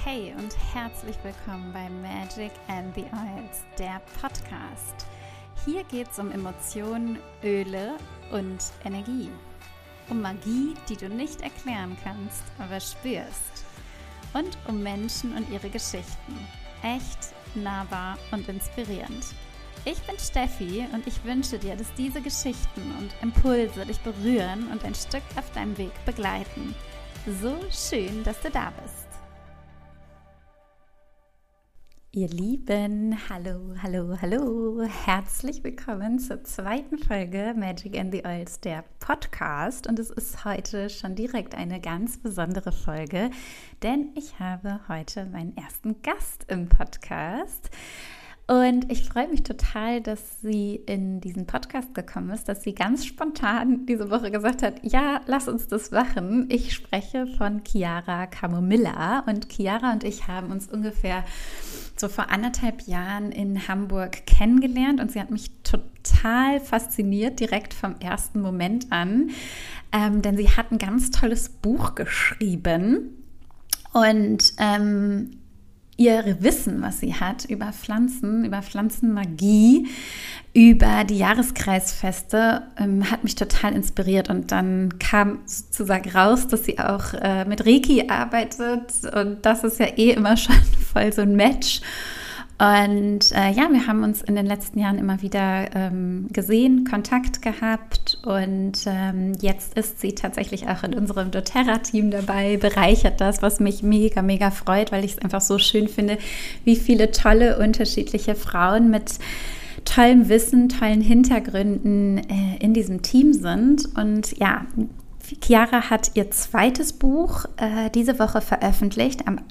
Hey und herzlich willkommen bei Magic and the Oils, der Podcast. Hier geht es um Emotionen, Öle und Energie. Um Magie, die du nicht erklären kannst, aber spürst. Und um Menschen und ihre Geschichten. Echt, nahbar und inspirierend. Ich bin Steffi und ich wünsche dir, dass diese Geschichten und Impulse dich berühren und ein Stück auf deinem Weg begleiten. So schön, dass du da bist. Ihr Lieben, hallo, herzlich willkommen zur zweiten Folge Magic and the Oils, der Podcast. Und es ist heute schon direkt eine ganz besondere Folge, denn ich habe heute meinen ersten Gast im Podcast. Und ich freue mich total, dass sie in diesen Podcast gekommen ist, dass sie ganz spontan diese Woche gesagt hat, ja, lass uns das machen. Ich spreche von Chiara Camomilla und Chiara und ich haben uns ungefähr so vor 1,5 Jahren in Hamburg kennengelernt und sie hat mich total fasziniert, direkt vom ersten Moment an, denn sie hat ein ganz tolles Buch geschrieben und ihr Wissen, was sie hat über Pflanzen, über Pflanzenmagie, über die Jahreskreisfeste, hat mich total inspiriert. Und dann kam sozusagen raus, dass sie auch mit Reiki arbeitet. Und das ist ja immer schon voll so ein Match. Und wir haben uns in den letzten Jahren immer wieder gesehen, Kontakt gehabt und jetzt ist sie tatsächlich auch in unserem doTERRA-Team dabei, bereichert das, was mich mega, mega freut, weil ich es einfach so schön finde, wie viele tolle, unterschiedliche Frauen mit tollem Wissen, tollen Hintergründen in diesem Team sind. Und ja, Chiara hat ihr zweites Buch diese Woche veröffentlicht, am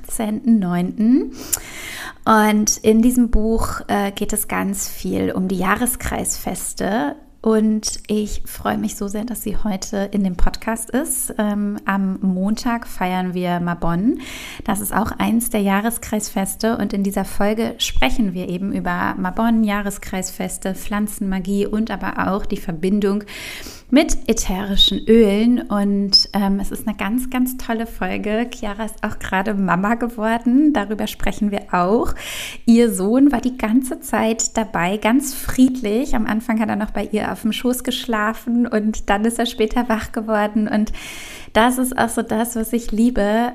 18.09. Und in diesem Buch geht es ganz viel um die Jahreskreisfeste. Und ich freue mich so sehr, dass sie heute in dem Podcast ist. Am Montag feiern wir Mabon. Das ist auch eins der Jahreskreisfeste. Und in dieser Folge sprechen wir eben über Mabon, Jahreskreisfeste, Pflanzenmagie und aber auch die Verbindung mit ätherischen Ölen. Und es ist eine ganz, ganz tolle Folge. Chiara ist auch gerade Mama geworden. Darüber sprechen wir auch. Ihr Sohn war die ganze Zeit dabei, ganz friedlich. Am Anfang hat er noch bei ihr auf dem Schoß geschlafen und dann ist er später wach geworden. Und das ist auch so das, was ich liebe.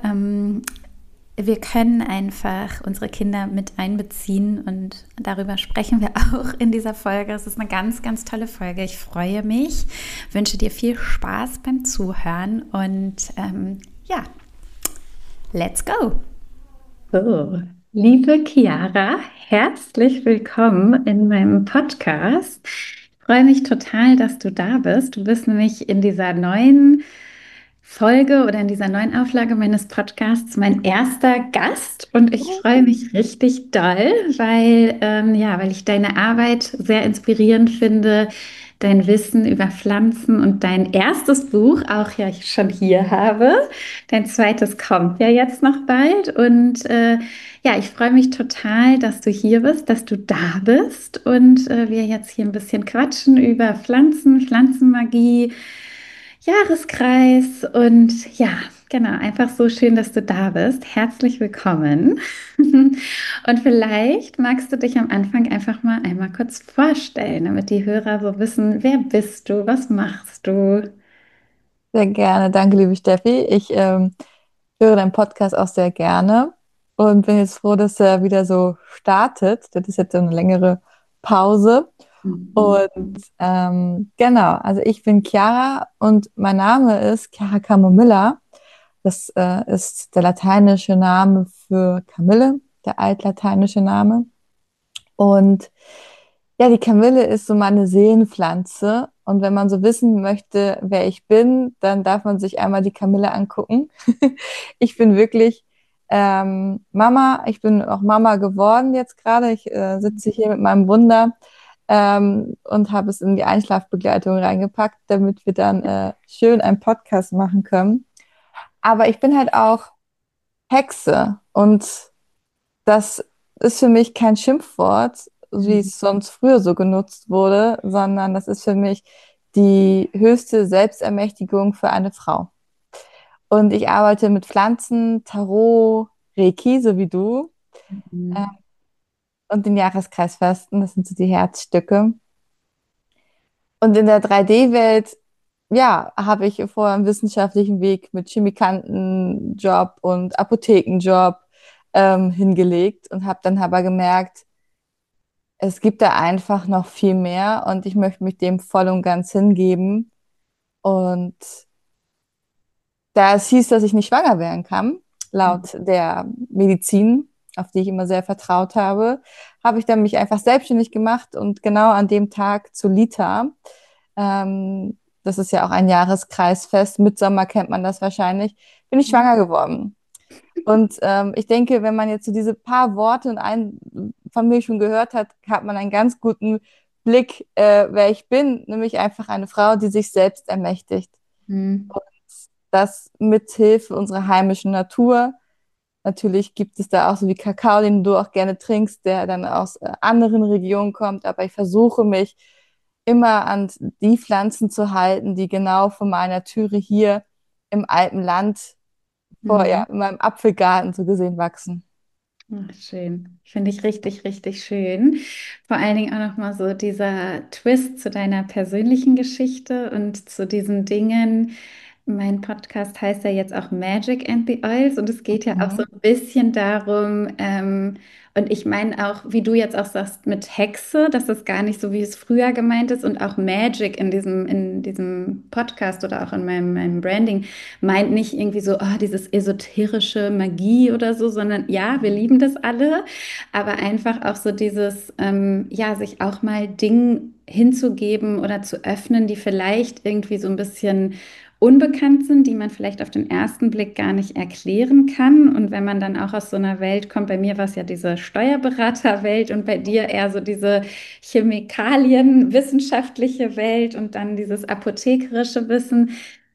Wir können einfach unsere Kinder mit einbeziehen und darüber sprechen wir auch in dieser Folge. Es ist eine ganz, ganz tolle Folge. Ich freue mich, wünsche dir viel Spaß beim Zuhören und let's go! So, liebe Chiara, herzlich willkommen in meinem Podcast. Ich freue mich total, dass du da bist. Du bist nämlich in dieser neuen Folge oder in dieser neuen Auflage meines Podcasts mein erster Gast und ich freue mich richtig doll, weil ich deine Arbeit sehr inspirierend finde, dein Wissen über Pflanzen und dein erstes Buch auch ja schon hier habe. Dein zweites kommt ja jetzt noch bald und ich freue mich total, dass du hier bist, dass du da bist und wir jetzt hier ein bisschen quatschen über Pflanzen, Pflanzenmagie, Jahreskreis und ja, genau, einfach so schön, dass du da bist. Herzlich willkommen. Und vielleicht magst du dich am Anfang einfach mal einmal kurz vorstellen, damit die Hörer so wissen, wer bist du, was machst du? Sehr gerne, danke, liebe Steffi. Ich höre deinen Podcast auch sehr gerne und bin jetzt froh, dass er wieder so startet. Das ist jetzt so eine längere Pause. Mhm. Und genau, also ich bin Chiara und mein Name ist Chiara Camomilla. Das ist der lateinische Name für Kamille, der altlateinische Name. Und ja, die Kamille ist so meine Seelenpflanze. Und wenn man so wissen möchte, wer ich bin, dann darf man sich einmal die Kamille angucken. Ich bin wirklich Mama. Ich bin auch Mama geworden jetzt gerade. Ich sitze hier mit meinem Wunder und habe es in die Einschlafbegleitung reingepackt, damit wir dann schön einen Podcast machen können. Aber ich bin halt auch Hexe und das ist für mich kein Schimpfwort, wie Mhm. es sonst früher so genutzt wurde, sondern das ist für mich die höchste Selbstermächtigung für eine Frau. Und ich arbeite mit Pflanzen, Tarot, Reiki, so wie du, äh, Mhm. und den Jahreskreisfasten. Das sind so die Herzstücke. Und in der 3D-Welt, ja, habe ich vorher einen wissenschaftlichen Weg mit Chemikantenjob und Apothekenjob hingelegt und habe dann aber gemerkt, es gibt da einfach noch viel mehr und ich möchte mich dem voll und ganz hingeben. Und da es hieß, dass ich nicht schwanger werden kann, laut der Medizin, auf die ich immer sehr vertraut habe, habe ich dann mich einfach selbstständig gemacht und genau an dem Tag zu Lita, das ist ja auch ein Jahreskreisfest, Mitsommer kennt man das wahrscheinlich, bin ich schwanger geworden. Und ich denke, wenn man jetzt so diese paar Worte und einen von mir schon gehört hat, hat man einen ganz guten Blick, wer ich bin, nämlich einfach eine Frau, die sich selbst ermächtigt. Mhm. Und das mit Hilfe unserer heimischen Natur. Natürlich gibt es da auch so wie Kakao, den du auch gerne trinkst, der dann aus anderen Regionen kommt. Aber ich versuche mich immer an die Pflanzen zu halten, die genau vor meiner Türe hier im Alpenland, vor, ja, Mhm. in meinem Apfelgarten so gesehen wachsen. Ach, schön. Finde ich richtig, richtig schön. Vor allen Dingen auch nochmal so dieser Twist zu deiner persönlichen Geschichte und zu diesen Dingen. Mein Podcast heißt ja jetzt auch Magic and the Oils und es geht ja auch so Mhm. ein bisschen darum, und ich meine auch, wie du jetzt auch sagst, mit Hexe, dass das gar nicht so, wie es früher gemeint ist und auch Magic in diesem Podcast oder auch in meinem Branding meint nicht irgendwie so, oh, dieses esoterische Magie oder so, sondern ja, wir lieben das alle, aber einfach auch so dieses, ja, sich auch mal Dingen hinzugeben oder zu öffnen, die vielleicht irgendwie so ein bisschen unbekannt sind, die man vielleicht auf den ersten Blick gar nicht erklären kann. Und wenn man dann auch aus so einer Welt kommt, bei mir war es ja diese Steuerberaterwelt und bei dir eher so diese Chemikalien, wissenschaftliche Welt und dann dieses apothekerische Wissen,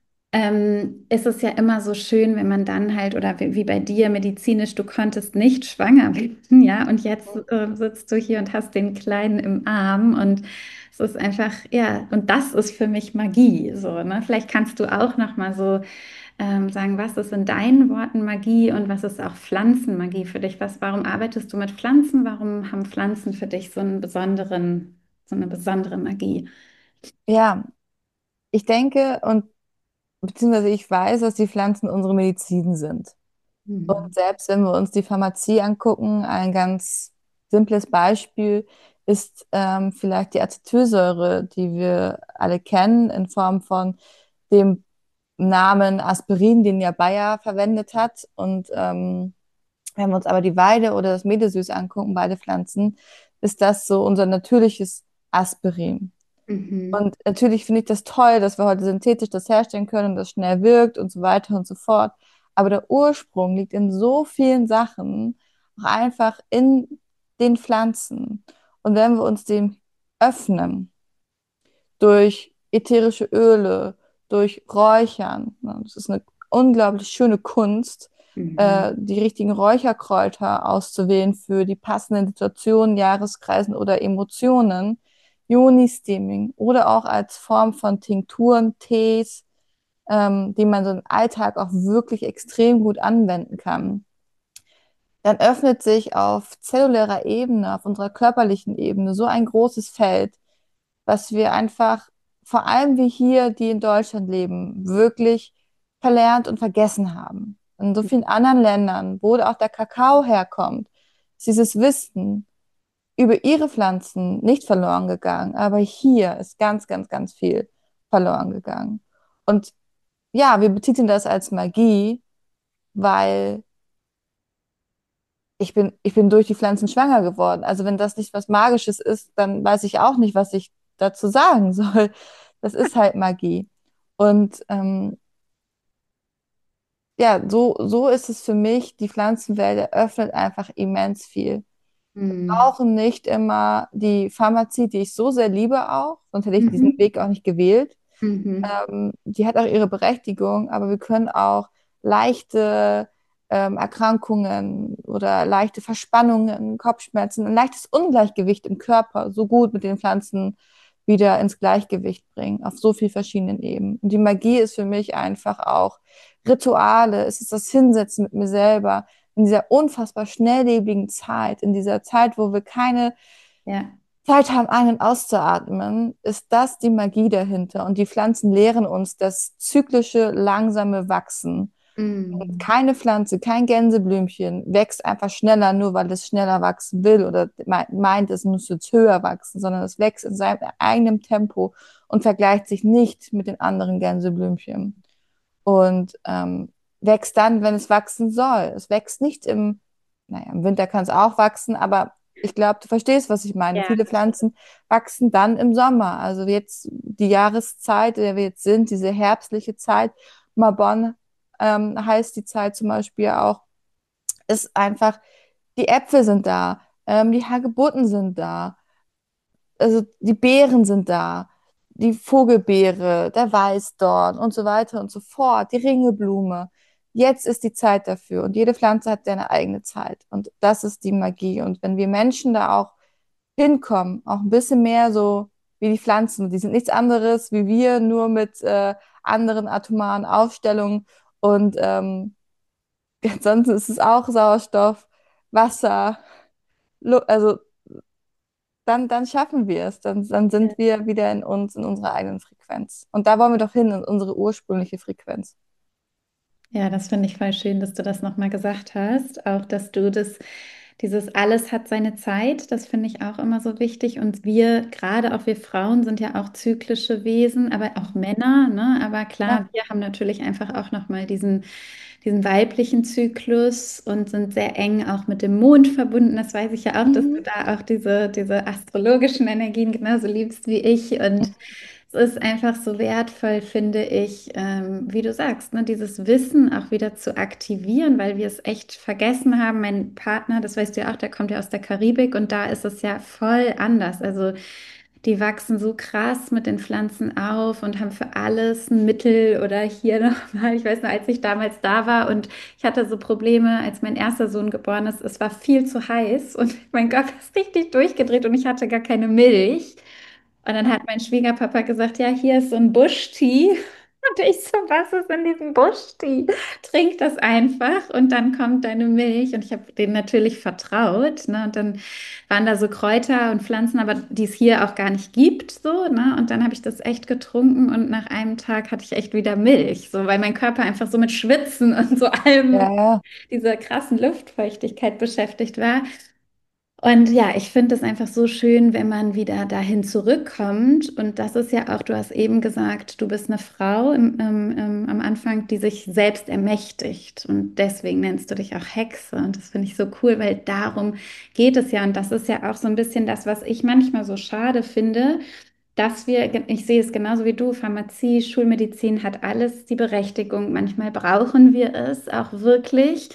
ist es ja immer so schön, wenn man dann halt, oder wie bei dir medizinisch, du konntest nicht schwanger werden, ja, und jetzt sitzt du hier und hast den Kleinen im Arm und es ist einfach, ja, und das ist für mich Magie, so, ne? Vielleicht kannst du auch noch mal so sagen, was ist in deinen Worten Magie und was ist auch Pflanzenmagie für dich? Warum arbeitest du mit Pflanzen? Warum haben Pflanzen für dich so eine besondere Magie? Ja, ich denke und beziehungsweise ich weiß, dass die Pflanzen unsere Medizin sind. Und Mhm. selbst wenn wir uns die Pharmazie angucken, ein ganz simples Beispiel ist vielleicht die Acetylsäure, die wir alle kennen, in Form von dem Namen Aspirin, den ja Bayer verwendet hat. Und wenn wir uns aber die Weide oder das Medesüß angucken, beide Pflanzen, ist das so unser natürliches Aspirin. Mhm. Und natürlich finde ich das toll, dass wir heute synthetisch das herstellen können und das schnell wirkt und so weiter und so fort. Aber der Ursprung liegt in so vielen Sachen, auch einfach in den Pflanzen. Und wenn wir uns dem öffnen, durch ätherische Öle, durch Räuchern, ne, das ist eine unglaublich schöne Kunst, Mhm. die richtigen Räucherkräuter auszuwählen für die passenden Situationen, Jahreskreisen oder Emotionen. Joni-Steaming oder auch als Form von Tinkturen, Tees, die man so im Alltag auch wirklich extrem gut anwenden kann. Dann öffnet sich auf zellulärer Ebene, auf unserer körperlichen Ebene so ein großes Feld, was wir einfach, vor allem wir hier, die in Deutschland leben, wirklich verlernt und vergessen haben. In so vielen anderen Ländern, wo auch der Kakao herkommt, ist dieses Wissen über ihre Pflanzen nicht verloren gegangen, aber hier ist ganz, ganz, ganz viel verloren gegangen. Und ja, wir betiteln das als Magie, weil ich bin durch die Pflanzen schwanger geworden. Also wenn das nicht was Magisches ist, dann weiß ich auch nicht, was ich dazu sagen soll. Das ist halt Magie. Und ja, so ist es für mich. Die Pflanzenwelt eröffnet einfach immens viel. Mhm. Brauchen nicht immer die Pharmazie, die ich so sehr liebe auch, sonst hätte ich diesen Mhm. Weg auch nicht gewählt. Mhm. Die hat auch ihre Berechtigung, aber wir können auch leichte Erkrankungen oder leichte Verspannungen, Kopfschmerzen, ein leichtes Ungleichgewicht im Körper so gut mit den Pflanzen wieder ins Gleichgewicht bringen, auf so vielen verschiedenen Ebenen. Und die Magie ist für mich einfach auch Rituale, es ist das Hinsetzen mit mir selber, in dieser unfassbar schnelllebigen Zeit, in dieser Zeit, wo wir keine Ja. Zeit haben, ein- und auszuatmen, ist das die Magie dahinter. Und die Pflanzen lehren uns das zyklische, langsame Wachsen. Und Mm. keine Pflanze, kein Gänseblümchen wächst einfach schneller, nur weil es schneller wachsen will oder meint, es muss jetzt höher wachsen, sondern es wächst in seinem eigenen Tempo und vergleicht sich nicht mit den anderen Gänseblümchen. Und wächst dann, wenn es wachsen soll. Es wächst nicht naja, im Winter kann es auch wachsen, aber ich glaube, du verstehst, was ich meine. Ja, Viele Pflanzen wachsen dann im Sommer. Also jetzt die Jahreszeit, in der wir jetzt sind, diese herbstliche Zeit. Mabon heißt die Zeit zum Beispiel ja auch, ist einfach, die Äpfel sind da, die Hagebutten sind da, also die Beeren sind da, die Vogelbeere, der Weißdorn und so weiter und so fort, die Ringelblume. Jetzt ist die Zeit dafür und jede Pflanze hat seine eigene Zeit und das ist die Magie. Und wenn wir Menschen da auch hinkommen, auch ein bisschen mehr so wie die Pflanzen, die sind nichts anderes wie wir, nur mit anderen atomaren Aufstellungen und ansonsten ist es auch Sauerstoff, Wasser, also dann schaffen wir es. Dann sind wir wieder in uns, in unserer eigenen Frequenz. Und da wollen wir doch hin, in unsere ursprüngliche Frequenz. ja, das finde ich voll schön, dass du das nochmal gesagt hast. Auch, dass du das, dieses alles hat seine Zeit, das finde ich auch immer so wichtig. Und wir, gerade auch wir Frauen, sind ja auch zyklische Wesen, aber auch Männer, ne? Aber klar, Ja. wir haben natürlich einfach auch nochmal diesen weiblichen Zyklus und sind sehr eng auch mit dem Mond verbunden. Das weiß ich ja auch, dass du Mhm. da auch diese astrologischen Energien genauso liebst wie ich. Und es ist einfach so wertvoll, finde ich, wie du sagst, ne, dieses Wissen auch wieder zu aktivieren, weil wir es echt vergessen haben. Mein Partner, das weißt du ja auch, der kommt ja aus der Karibik und da ist es ja voll anders. Also die wachsen so krass mit den Pflanzen auf und haben für alles ein Mittel oder hier nochmal, ich weiß noch, als ich damals da war und ich hatte so Probleme, als mein erster Sohn geboren ist, es war viel zu heiß und mein Körper ist richtig durchgedreht und ich hatte gar keine Milch. Und dann hat mein Schwiegerpapa gesagt, ja, hier ist so ein Busch-Tee. Und ich so, was ist in diesem Busch-Tee? Trink das einfach und dann kommt deine Milch. Und ich habe denen natürlich vertraut. Ne? Und dann waren da so Kräuter und Pflanzen, aber die es hier auch gar nicht gibt. So, ne? Und dann habe ich das echt getrunken und nach einem Tag hatte ich echt wieder Milch. So, weil mein Körper einfach so mit Schwitzen und so allem, Ja, ja, dieser krassen Luftfeuchtigkeit beschäftigt war. Und ja, ich finde es einfach so schön, wenn man wieder dahin zurückkommt. Und das ist ja auch, du hast eben gesagt, du bist eine Frau am Anfang, die sich selbst ermächtigt. Und deswegen nennst du dich auch Hexe. Und das finde ich so cool, weil darum geht es ja. Und das ist ja auch so ein bisschen das, was ich manchmal so schade finde, dass wir, ich sehe es genauso wie du, Pharmazie, Schulmedizin hat alles die Berechtigung. Manchmal brauchen wir es auch wirklich.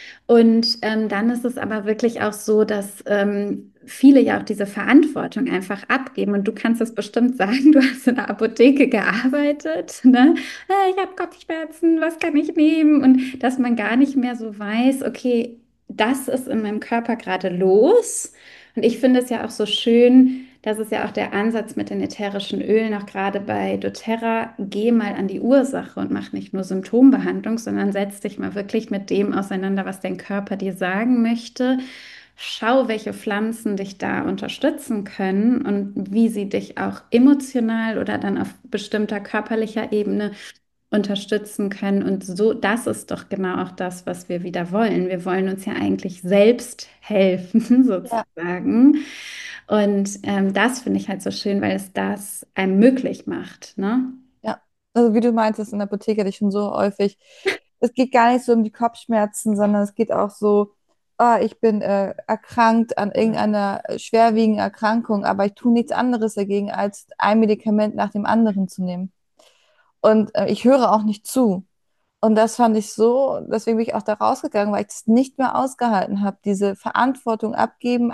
Und dann ist es aber wirklich auch so, dass viele ja auch diese Verantwortung einfach abgeben. Und du kannst es bestimmt sagen, du hast in der Apotheke gearbeitet, ne? Ich habe Kopfschmerzen, was kann ich nehmen? Und dass man gar nicht mehr so weiß, okay, das ist in meinem Körper gerade los. Und ich finde es ja auch so schön, das ist ja auch der Ansatz mit den ätherischen Ölen, auch gerade bei doTERRA. Geh mal an die Ursache und mach nicht nur Symptombehandlung, sondern setz dich mal wirklich mit dem auseinander, was dein Körper dir sagen möchte. Schau, welche Pflanzen dich da unterstützen können und wie sie dich auch emotional oder dann auf bestimmter körperlicher Ebene unterstützen können. Und so, das ist doch genau auch das, was wir wieder wollen. Wir wollen uns ja eigentlich selbst helfen, ja, sozusagen. Und das finde ich halt so schön, weil es das einem möglich macht, ne? ja. Also wie du meintest, in der Apotheke hatte ich schon so häufig, es geht gar nicht so um die Kopfschmerzen, sondern es geht auch so, ah, ich bin erkrankt an irgendeiner schwerwiegenden Erkrankung, aber ich tue nichts anderes dagegen, als ein Medikament nach dem anderen zu nehmen. Und ich höre auch nicht zu. Und das fand ich so, deswegen bin ich auch da rausgegangen, weil ich das nicht mehr ausgehalten habe, diese Verantwortung abgeben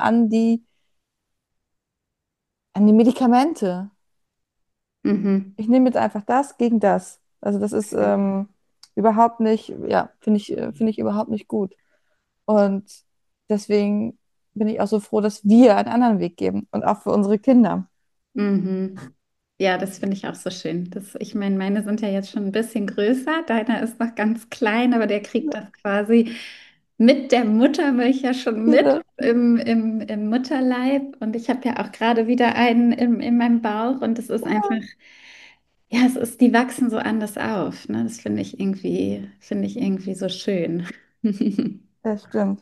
an die Medikamente. Mhm. Ich nehme jetzt einfach das gegen das. Also das ist überhaupt nicht, ja, finde ich überhaupt nicht gut. Und deswegen bin ich auch so froh, dass wir einen anderen Weg geben und auch für unsere Kinder. Mhm. Ja, das finde ich auch so schön. Das, ich meine, meine sind ja jetzt schon ein bisschen größer. Deiner ist noch ganz klein, aber der kriegt das quasi. mit der Muttermilch ja schon mit Ja, im Mutterleib. Und ich habe ja auch gerade wieder einen in meinem Bauch. Und es ist einfach, ja, die wachsen so anders auf. Ne? Das finde ich irgendwie so schön. das stimmt.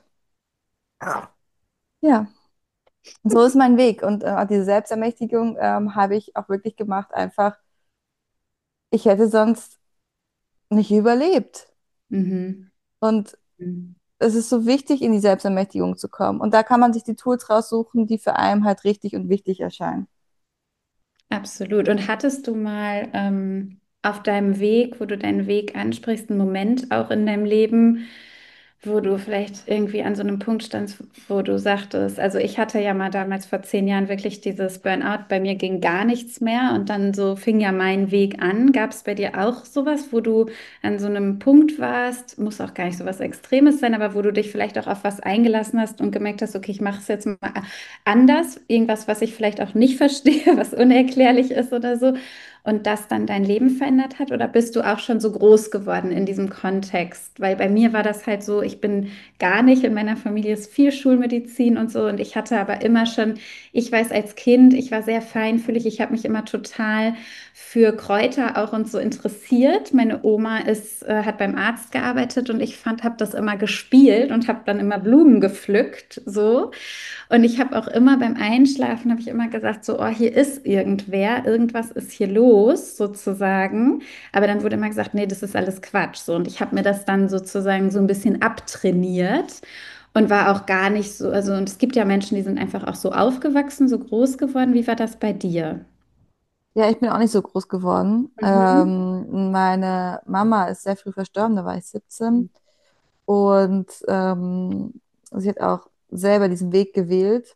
Ja, so ist mein Weg. Und diese Selbstermächtigung habe ich auch wirklich gemacht. Einfach, ich hätte sonst nicht überlebt. Mhm. Und Mhm. es ist so wichtig, in die Selbstermächtigung zu kommen. Und da kann man sich die Tools raussuchen, die für einen halt richtig und wichtig erscheinen. Absolut. Und hattest du mal auf deinem Weg, wo du deinen Weg ansprichst, einen Moment auch in deinem Leben, wo du vielleicht irgendwie an so einem Punkt standst, wo du sagtest, also ich hatte ja mal damals vor 10 Jahren wirklich dieses Burnout, bei mir ging gar nichts mehr und dann so fing ja mein Weg an. Gab es bei dir auch sowas, wo du an so einem Punkt warst, muss auch gar nicht so was Extremes sein, aber wo du dich vielleicht auch auf was eingelassen hast und gemerkt hast, okay, ich mache es jetzt mal anders, irgendwas, was ich vielleicht auch nicht verstehe, was unerklärlich ist oder so, und das dann dein Leben verändert hat? Oder bist du auch schon so groß geworden in diesem Kontext? Weil bei mir war das halt so, ich bin gar nicht, in meiner Familie ist viel Schulmedizin und so, und ich hatte aber immer schon, ich weiß als Kind, ich war sehr feinfühlig, ich habe mich immer total für Kräuter auch und so interessiert. Meine Oma hat beim Arzt gearbeitet und ich habe das immer gespielt und habe dann immer Blumen gepflückt, so. Und ich habe auch immer beim Einschlafen, habe ich immer gesagt, so, oh, hier ist irgendwer, irgendwas ist hier los, sozusagen. Aber dann wurde immer gesagt, nee, das ist alles Quatsch, so. Und ich habe mir das dann sozusagen so ein bisschen abtrainiert und war auch gar nicht so, also, und es gibt ja Menschen, die sind einfach auch so aufgewachsen, so groß geworden. Wie war das bei dir? Ja, ich bin auch nicht so groß geworden. Mhm. Meine Mama ist sehr früh verstorben, da war ich 17. Und sie hat auch selber diesen Weg gewählt.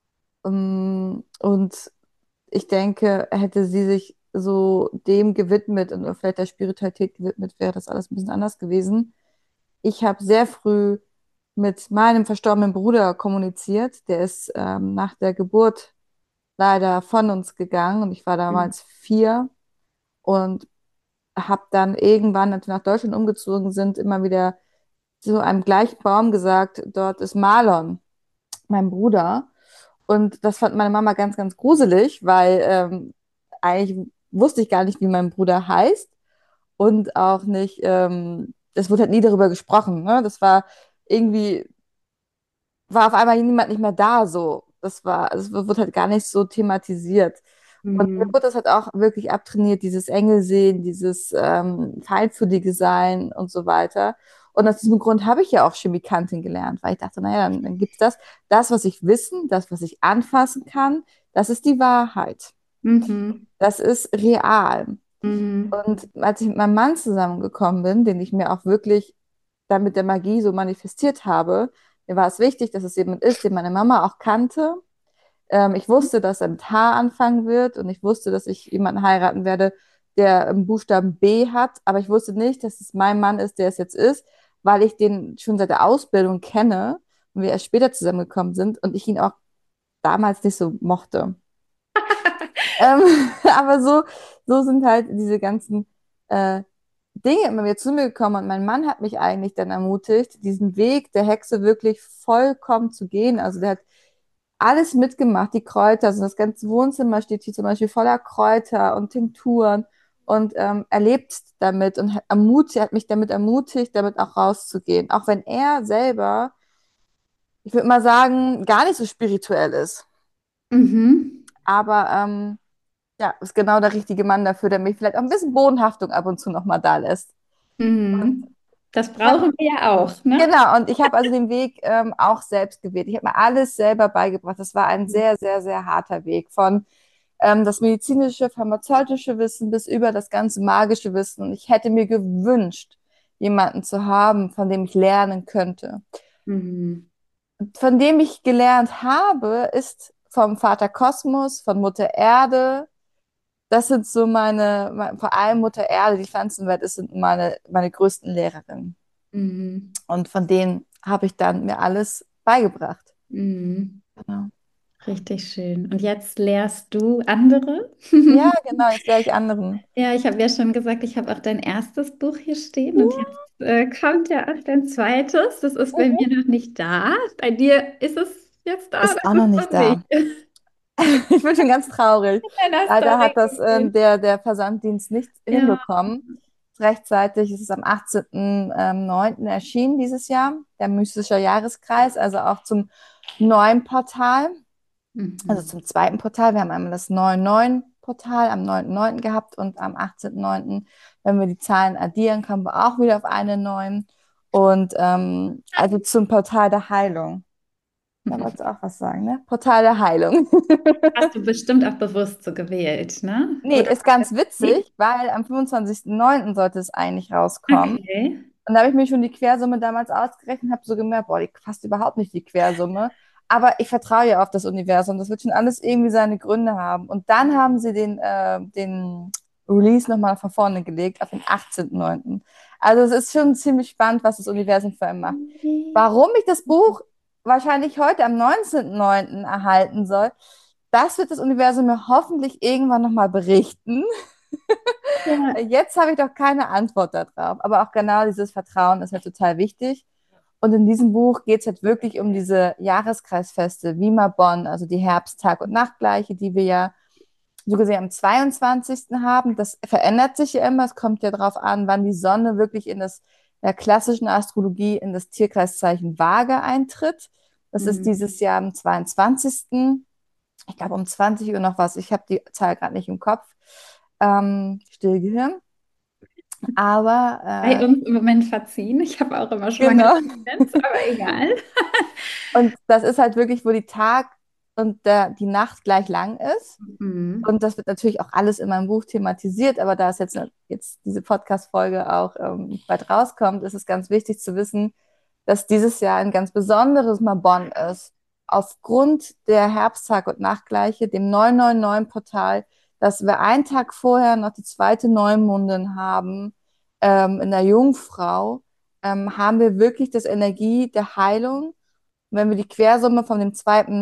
Und ich denke, hätte sie sich so dem gewidmet und vielleicht der Spiritualität gewidmet, wäre das alles ein bisschen anders gewesen. Ich habe sehr früh mit meinem verstorbenen Bruder kommuniziert. Der ist nach der Geburt leider von uns gegangen und ich war Mhm. damals 4 und habe dann irgendwann, als wir nach Deutschland umgezogen sind, immer wieder zu einem gleichen Baum gesagt, dort ist Marlon, mein Bruder. Und das fand meine Mama ganz, ganz gruselig, weil eigentlich wusste ich gar nicht, wie mein Bruder heißt und auch nicht, es wurde halt nie darüber gesprochen. Ne? Das war irgendwie, war auf einmal niemand nicht mehr da so. Das wurde halt gar nicht so thematisiert. Und mir Mhm. wurde das halt auch wirklich abtrainiert, dieses Engel sehen, dieses feinfühlige Sein und so weiter. Und aus diesem Grund habe ich ja auch Chemikantin gelernt, weil ich dachte, naja, dann gibt es das. Das, was ich wissen, das, was ich anfassen kann, das ist die Wahrheit. Mhm. Das ist real. Mhm. Und als ich mit meinem Mann zusammengekommen bin, den ich mir auch wirklich dann mit der Magie so manifestiert habe, mir war es wichtig, dass es jemand ist, den meine Mama auch kannte. Ich wusste, dass er mit H anfangen wird und ich wusste, dass ich jemanden heiraten werde, der einen Buchstaben B hat, aber ich wusste nicht, dass es mein Mann ist, der es jetzt ist, weil ich den schon seit der Ausbildung kenne und wir erst später zusammengekommen sind und ich ihn auch damals nicht so mochte. Ähm, aber so sind halt diese ganzen äh, Dinge immer wieder zu mir gekommen und mein Mann hat mich eigentlich dann ermutigt, diesen Weg der Hexe wirklich vollkommen zu gehen. Also der hat alles mitgemacht, die Kräuter, also das ganze Wohnzimmer steht hier zum Beispiel voller Kräuter und Tinkturen und er lebt damit und hat mich damit ermutigt, damit auch rauszugehen. Auch wenn er selber, ich würde mal sagen, gar nicht so spirituell ist. Mhm. Aber ja, ist genau der richtige Mann dafür, der mich vielleicht auch ein bisschen Bodenhaftung ab und zu nochmal da lässt. Mhm. Das Ich hab, brauchen wir ja auch, ne? genau, und ich habe also den Weg auch selbst gewählt. Ich habe mir alles selber beigebracht. Das war ein sehr, sehr, sehr harter Weg von das medizinische, pharmazeutische Wissen bis über das ganze magische Wissen. Ich hätte mir gewünscht, jemanden zu haben, von dem ich lernen könnte. Mhm. Von dem ich gelernt habe, ist vom Vater Kosmos, von Mutter Erde. Das sind so vor allem Mutter Erde, die Pflanzenwelt, das sind meine größten Lehrerinnen. Mhm. Und von denen habe ich dann mir alles beigebracht. Mhm. Genau. Richtig schön. Und jetzt lehrst du andere? Ja, genau, jetzt lehre ich anderen. Ja, ich habe ja schon gesagt, ich habe auch dein erstes Buch hier stehen und jetzt kommt ja auch dein zweites. Das ist bei mir noch nicht da. Bei dir ist es jetzt da, Ist das auch noch ist nicht noch nicht. da. Ich bin schon ganz traurig. In deiner Leider Story hat das gesehen. der Versanddienst nicht Ja. hinbekommen. Rechtzeitig ist es am 18.09. erschienen dieses Jahr, der Mystischer Jahreskreis, also auch zum neuen Portal, also Mhm. zum zweiten Portal. Wir haben einmal das 9.9-Portal am 9.9. gehabt und am 18.9., wenn wir die Zahlen addieren, kommen wir auch wieder auf eine 9. Und also zum Portal der Heilung. Da wolltest du auch was sagen, ne? Portal der Heilung. Hast du bestimmt auch bewusst so gewählt, ne? Nee, Oder ist ganz nicht? witzig, weil am 25.09. sollte es eigentlich rauskommen. Okay. Und da habe ich mir schon die Quersumme damals ausgerechnet und habe so gemerkt, boah, die passt überhaupt nicht, die Quersumme. Aber ich vertraue ja auf das Universum. Das wird schon alles irgendwie seine Gründe haben. Und dann haben sie den Release nochmal von vorne gelegt, auf den 18.09. Also es ist schon ziemlich spannend, was das Universum für einen macht. Warum ich das Buch wahrscheinlich heute am 19.09. erhalten soll, das wird das Universum mir hoffentlich irgendwann nochmal berichten. Ja. Jetzt habe ich doch keine Antwort darauf. Aber auch genau dieses Vertrauen ist halt total wichtig. Und in diesem Buch geht es halt wirklich um diese Jahreskreisfeste, Wima Bonn, also die Herbst-Tag- und Nachtgleiche, die wir ja so gesehen am 22. haben. Das verändert sich ja immer. Es kommt ja darauf an, wann die Sonne wirklich in der klassischen Astrologie in das Tierkreiszeichen Waage eintritt. Das ist Mhm. dieses Jahr am 22. Ich glaube um 20 Uhr noch was. Ich habe die Zahl gerade nicht im Kopf. Stillgehirn. Bei Aber uns im Moment verziehen. Ich habe auch immer genau. Schwangerschaftsdemenz, aber egal. Und das ist halt wirklich, wo die Tag und die Nacht gleich lang ist. Mhm. Und das wird natürlich auch alles in meinem Buch thematisiert, aber da es jetzt diese Podcast-Folge auch bald rauskommt, ist es ganz wichtig zu wissen, dass dieses Jahr ein ganz besonderes Mabon ist. Aufgrund der Herbsttag- und Nachtgleiche, dem 999-Portal, dass wir einen Tag vorher noch die zweite Neumondin haben, in der Jungfrau, haben wir wirklich das Energie der Heilung. Und wenn wir die Quersumme von dem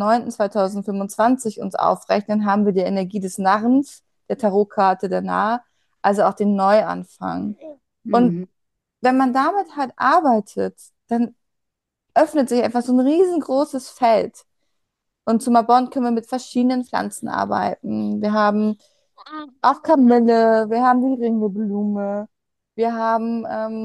2.9.2025 uns aufrechnen, haben wir die Energie des Narrens, der Tarotkarte der Nahe, also auch den Neuanfang. Und Mhm. wenn man damit halt arbeitet, dann öffnet sich einfach so ein riesengroßes Feld. Und zum Mabon können wir mit verschiedenen Pflanzen arbeiten. Wir haben auch Kamille, wir haben die Ringelblume, wir haben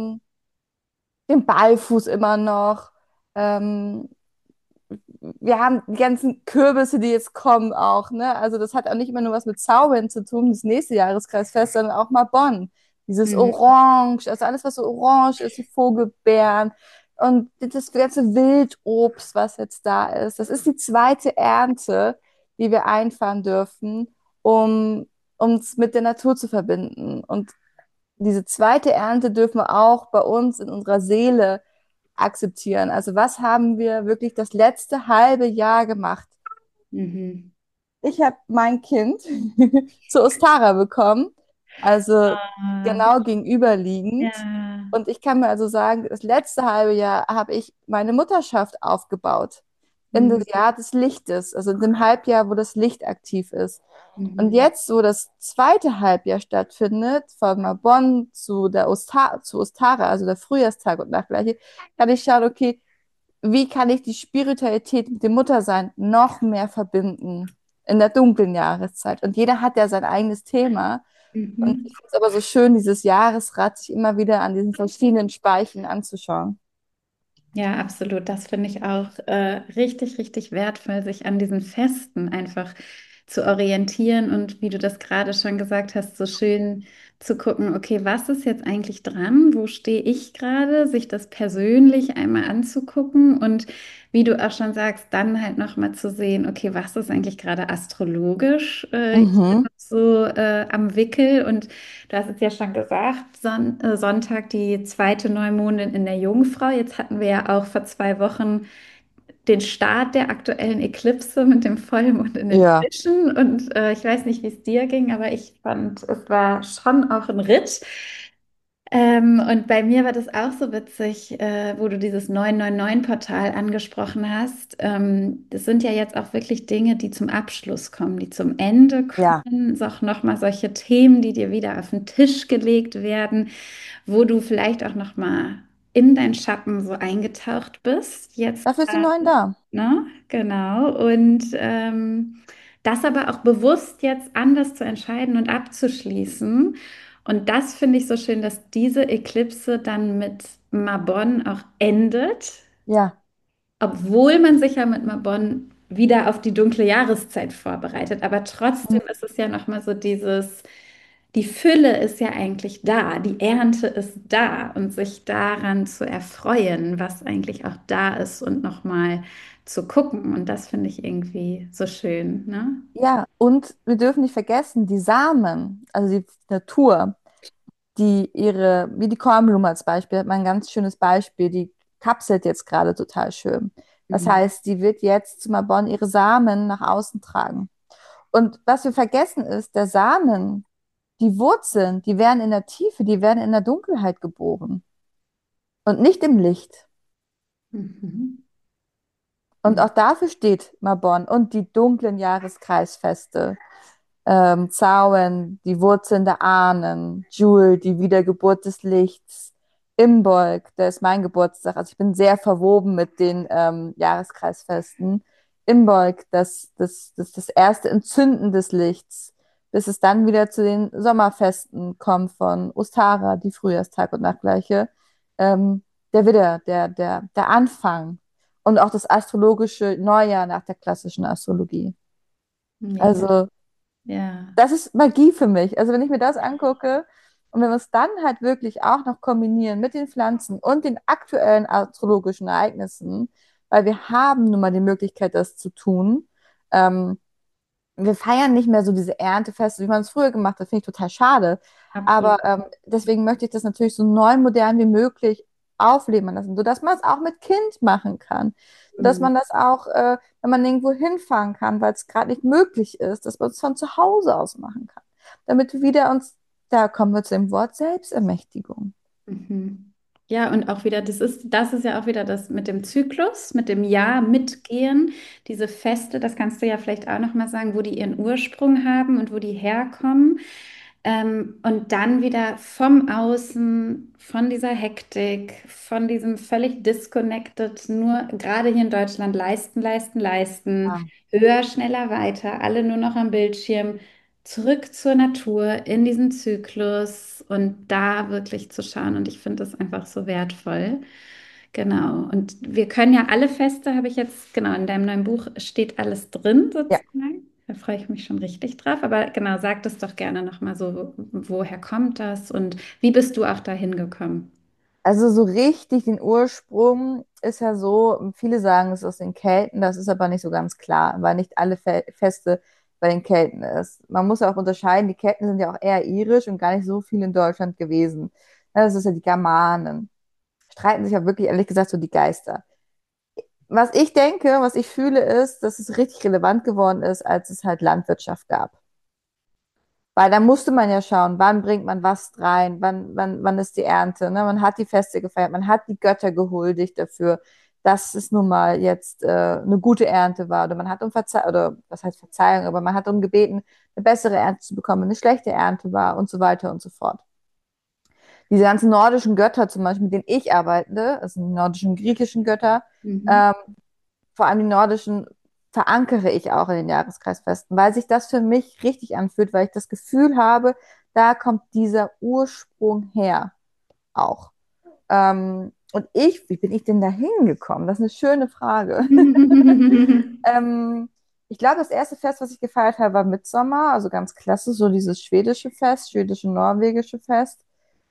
den Beifuß immer noch. Ähm, wir haben die ganzen Kürbisse, die jetzt kommen auch, ne? Also das hat auch nicht immer nur was mit Zaubern zu tun, das nächste Jahreskreisfest, sondern auch mal Bonn. Dieses Mhm. Orange, also alles, was so orange ist, die Vogelbeeren und das ganze Wildobst, was jetzt da ist. Das ist die zweite Ernte, die wir einfahren dürfen, um uns mit der Natur zu verbinden. Und diese zweite Ernte dürfen wir auch bei uns in unserer Seele akzeptieren. Also was haben wir wirklich das letzte halbe Jahr gemacht? Mhm. Ich habe mein Kind zu Ostara bekommen, also Ah, genau gegenüberliegend. ja. Und ich kann mir also sagen, das letzte halbe Jahr habe ich meine Mutterschaft aufgebaut. In Mhm. das Jahr des Lichtes, also in dem Halbjahr, wo das Licht aktiv ist. Und Mhm. jetzt, wo das zweite Halbjahr stattfindet, von Mabon zu Ostara, also der Frühjahrstag und Nachtgleiche, kann ich schauen, okay, wie kann ich die Spiritualität mit dem Muttersein noch mehr verbinden in der dunklen Jahreszeit? Und jeder hat ja sein eigenes Thema. Und Mhm. ich finde es aber so schön, dieses Jahresrad sich immer wieder an diesen verschiedenen Speichen anzuschauen. Ja, absolut. Das finde ich auch richtig, richtig wertvoll, sich an diesen Festen einfach zu orientieren und wie du das gerade schon gesagt hast, so schön zu gucken, okay, was ist jetzt eigentlich dran? Wo stehe ich gerade? Sich das persönlich einmal anzugucken und wie du auch schon sagst, dann halt nochmal zu sehen, okay, was ist eigentlich gerade astrologisch hier Mhm. noch so am Wickel und du hast es ja schon gesagt, Sonntag die zweite Neumondin in der Jungfrau. Jetzt hatten wir ja auch vor 2 Wochen den Start der aktuellen Eklipse mit dem Vollmond in den Ja, Fischen. Und ich weiß nicht, wie es dir ging, aber ich fand, es war schon auch ein Ritt. Und bei mir war das auch so witzig, wo du dieses 999-Portal angesprochen hast. Das sind ja jetzt auch wirklich Dinge, die zum Abschluss kommen, die zum Ende Ja, kommen. So auch nochmal solche Themen, die dir wieder auf den Tisch gelegt werden, wo du vielleicht auch nochmal in deinen Schatten so eingetaucht bist. Jetzt dafür ist die gerade, Neuen da. ne? Genau. Und das aber auch bewusst jetzt anders zu entscheiden und abzuschließen. Und das finde ich so schön, dass diese Eklipse dann mit Mabon auch endet, Ja, obwohl man sich ja mit Mabon wieder auf die dunkle Jahreszeit vorbereitet. Aber trotzdem ist es ja nochmal so dieses, die Fülle ist ja eigentlich da, die Ernte ist da und sich daran zu erfreuen, was eigentlich auch da ist und nochmal zu gucken. Und das finde ich irgendwie so schön, ne? ja, und wir dürfen nicht vergessen, die Samen, also die Natur, wie die Kornblume als Beispiel, hat man ein ganz schönes Beispiel, die kapselt jetzt gerade total schön. Das Mhm. heißt, die wird jetzt zum Mabon ihre Samen nach außen tragen. Und was wir vergessen ist, der Samen, die Wurzeln, die werden in der Tiefe, die werden in der Dunkelheit geboren und nicht im Licht. Mhm. Und auch dafür steht Mabon und die dunklen Jahreskreisfeste. Samhain, die Wurzeln der Ahnen, Jul, die Wiedergeburt des Lichts, Imbolc, der ist mein Geburtstag. Also ich bin sehr verwoben mit den Jahreskreisfesten. Imbolc, das erste Entzünden des Lichts, bis es dann wieder zu den Sommerfesten kommt von Ostara, die Frühjahrstag und Nachtgleiche. Ähm, der Anfang und auch das astrologische Neujahr nach der klassischen Astrologie. Mega. Also Ja. das ist Magie für mich. Also wenn ich mir das angucke und wenn wir es dann halt wirklich auch noch kombinieren mit den Pflanzen und den aktuellen astrologischen Ereignissen, weil wir haben nun mal die Möglichkeit, das zu tun. Ähm, Wir feiern nicht mehr so diese Erntefeste, wie man es früher gemacht hat, finde ich total schade. Aber Absolut. deswegen möchte ich das natürlich so neu, modern wie möglich aufleben lassen, sodass man es auch mit Kind machen kann. Sodass Mhm. man das auch, wenn man irgendwo hinfahren kann, weil es gerade nicht möglich ist, dass man es von zu Hause aus machen kann. Damit wir wieder uns, da kommen wir zu dem Wort Selbstermächtigung. Mhm. Ja, und auch wieder, das ist ja auch wieder das mit dem Zyklus, mit dem Jahr mitgehen. Diese Feste, das kannst du ja vielleicht auch noch mal sagen, wo die ihren Ursprung haben und wo die herkommen. Und dann wieder vom Außen, von dieser Hektik, von diesem völlig disconnected, nur gerade hier in Deutschland leisten, leisten, leisten, Ja. höher, schneller, weiter, alle nur noch am Bildschirm, zurück zur Natur, in diesen Zyklus und da wirklich zu schauen. Und ich finde das einfach so wertvoll. Genau. Und wir können ja alle Feste, habe ich jetzt, genau, in deinem neuen Buch steht alles drin Ja. sozusagen. Da freue ich mich schon richtig drauf. Aber genau, sag das doch gerne nochmal so, woher kommt das und wie bist du auch dahin gekommen? Also so richtig den Ursprung ist ja so, viele sagen, es ist aus den Kelten, das ist aber nicht so ganz klar, weil nicht alle Feste bei den Kelten ist. Man muss ja auch unterscheiden, die Kelten sind ja auch eher irisch und gar nicht so viel in Deutschland gewesen. Ja, das ist ja die Germanen. Streiten sich ja wirklich, ehrlich gesagt, so die Geister. Was ich denke, was ich fühle, ist, dass es richtig relevant geworden ist, als es halt Landwirtschaft gab. Weil da musste man ja schauen, wann bringt man was rein, wann ist die Ernte. Ne? Man hat die Feste gefeiert, man hat die Götter gehuldigt dafür, dass es nun mal jetzt eine gute Ernte war. Oder man hat um Verzeihung, oder was heißt Verzeihung, aber man hat um gebeten, eine bessere Ernte zu bekommen, eine schlechte Ernte war und so weiter und so fort. Diese ganzen nordischen Götter zum Beispiel, mit denen ich arbeite, das sind die nordischen griechischen Götter, Mhm. ähm, vor allem die nordischen, verankere ich auch in den Jahreskreisfesten, weil sich das für mich richtig anfühlt, weil ich das Gefühl habe, da kommt dieser Ursprung her auch. Und wie bin ich denn da hingekommen? Das ist eine schöne Frage. Ich glaube, das erste Fest, was ich gefeiert habe, war Mitsommer, also ganz klassisch, so dieses schwedische Fest, schwedische-norwegische Fest.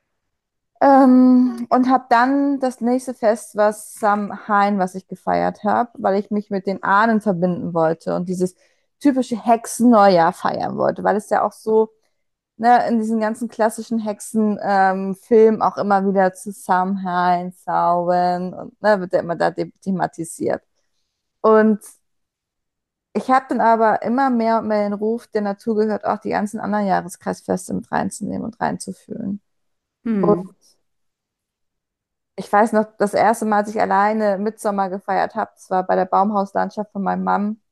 Und habe dann das nächste Fest, was Samhain, was ich gefeiert habe, weil ich mich mit den Ahnen verbinden wollte und dieses typische Hexenneujahr feiern wollte, weil es ja auch so, ne, in diesen ganzen klassischen Hexen-Filmen auch immer wieder zu Samhain, Samhain und ne, wird ja immer da thematisiert. Und ich habe dann aber immer mehr und mehr den Ruf der Natur gehört, auch die ganzen anderen Jahreskreisfeste mit reinzunehmen und reinzufühlen. Hm. Ich weiß noch, das erste Mal, als ich alleine Midsommar gefeiert habe, das war bei der Baumhauslandschaft von meinem Mann.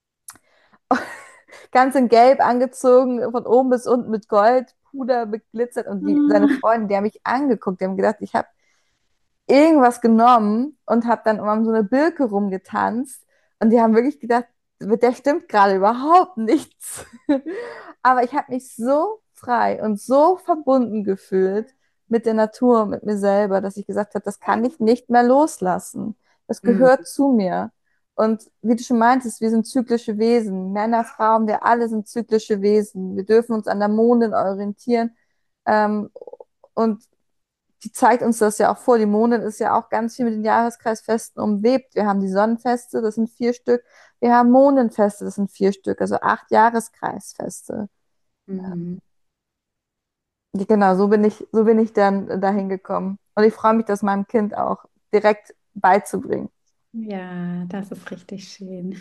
Ganz in Gelb angezogen, von oben bis unten mit Gold, Puder beglitzert und seine Ah, Freunde, die haben mich angeguckt, die haben gedacht, ich habe irgendwas genommen und habe dann um so eine Birke rumgetanzt und die haben wirklich gedacht, mit der stimmt gerade überhaupt nichts. Aber ich habe mich so frei und so verbunden gefühlt mit der Natur, mit mir selber, dass ich gesagt habe, das kann ich nicht mehr loslassen. Das mm, gehört zu mir. Und wie du schon meintest, wir sind zyklische Wesen. Männer, Frauen, wir alle sind zyklische Wesen. Wir dürfen uns an der Mondin orientieren. Ähm, und die zeigt uns das ja auch vor. Die Mondin ist ja auch ganz viel mit den Jahreskreisfesten umwebt. Wir haben die Sonnenfeste, das sind 4 Stück. Wir haben Mondenfeste, das sind 4 Stück, also 8 Jahreskreisfeste. mm. Genau, so bin ich dann dahin gekommen. Und ich freue mich, das meinem Kind auch direkt beizubringen. Ja, das ist richtig schön.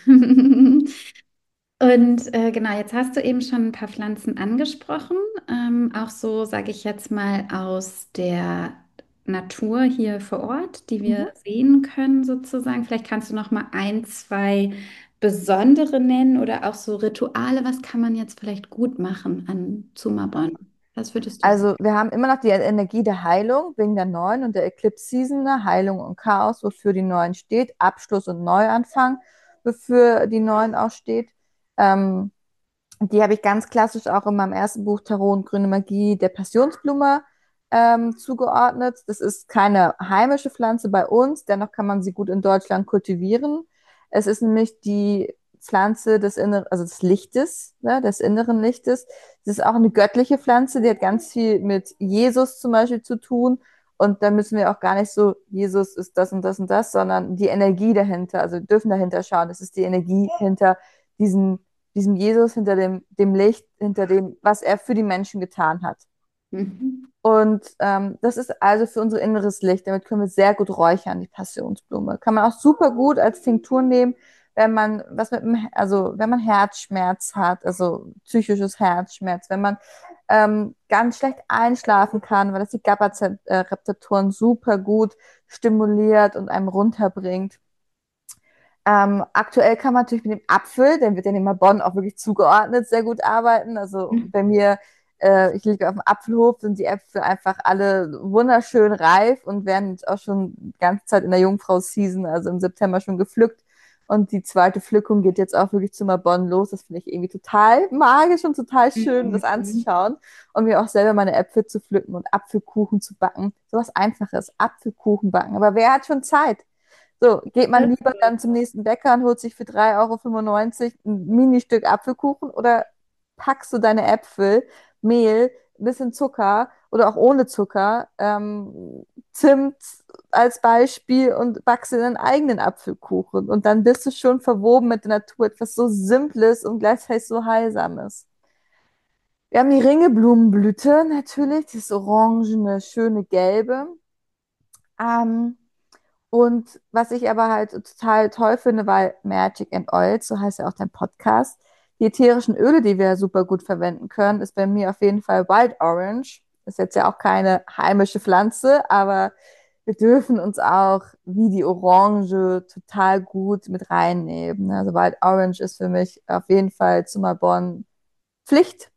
Und genau, jetzt hast du eben schon ein paar Pflanzen angesprochen, auch so, sage ich jetzt mal, aus der Natur hier vor Ort, die Mhm. wir sehen können sozusagen. Vielleicht kannst du noch mal ein, zwei besondere nennen oder auch so Rituale. Was kann man jetzt vielleicht gut machen an Zumabon? Was würdest du sagen? Also wir haben immer noch die Energie der Heilung wegen der Neuen und der Eclipse Season, ne? Heilung und Chaos, wofür die Neuen steht, Abschluss und Neuanfang, wofür die Neuen auch steht. Ähm, Die habe ich ganz klassisch auch in meinem ersten Buch Tarot und Grüne Magie der Passionsblume zugeordnet. Das ist keine heimische Pflanze bei uns, dennoch kann man sie gut in Deutschland kultivieren. Es ist nämlich die Pflanze des inneren, also des Lichtes, ne, des inneren Lichtes. Es ist auch eine göttliche Pflanze, die hat ganz viel mit Jesus zum Beispiel zu tun. Und da müssen wir auch gar nicht so, Jesus ist das und das und das, sondern die Energie dahinter, also wir dürfen dahinter schauen. Es ist die Energie hinter diesen diesem Jesus, hinter dem Licht, hinter dem, was er für die Menschen getan hat. Mhm. Und das ist also für unser inneres Licht. Damit können wir sehr gut räuchern, die Passionsblume. Kann man auch super gut als Tinktur nehmen, wenn man was mit dem, also wenn man Herzschmerz hat, also psychisches Herzschmerz, wenn man ganz schlecht einschlafen kann, weil das die GABA-Rezeptoren super gut stimuliert und einem runterbringt. Aktuell kann man natürlich mit dem Apfel, der wird ja in Bonn auch wirklich zugeordnet, sehr gut arbeiten. Also bei mir, ich liege auf dem Apfelhof, sind die Äpfel einfach alle wunderschön reif und werden jetzt auch schon die ganze Zeit in der Jungfrau-Season, also im September schon gepflückt. Und die zweite Pflückung geht jetzt auch wirklich zu Bonn los. Das finde ich irgendwie total magisch und total schön, das Mhm. anzuschauen und mir auch selber meine Äpfel zu pflücken und Apfelkuchen zu backen. So was Einfaches, Apfelkuchen backen. Aber wer hat schon Zeit? So, geht man lieber dann zum nächsten Bäcker und holt sich für 3,95 € ein Ministück Apfelkuchen oder packst du deine Äpfel, Mehl, ein bisschen Zucker oder auch ohne Zucker, Zimt als Beispiel und backst dir deinen eigenen Apfelkuchen. Und dann bist du schon verwoben mit der Natur, etwas so Simples und gleichzeitig so Heilsames. Wir haben die Ringelblumenblüte natürlich, das orangene, schöne Gelbe. Ähm, Und was ich aber halt total toll finde, weil Magic and Oils, so heißt ja auch dein Podcast, die ätherischen Öle, die wir super gut verwenden können, ist bei mir auf jeden Fall Wild Orange. Ist jetzt ja auch keine heimische Pflanze, aber wir dürfen uns auch wie die Orange total gut mit reinnehmen, ne? Also Wild Orange ist für mich auf jeden Fall Zumabon Pflicht.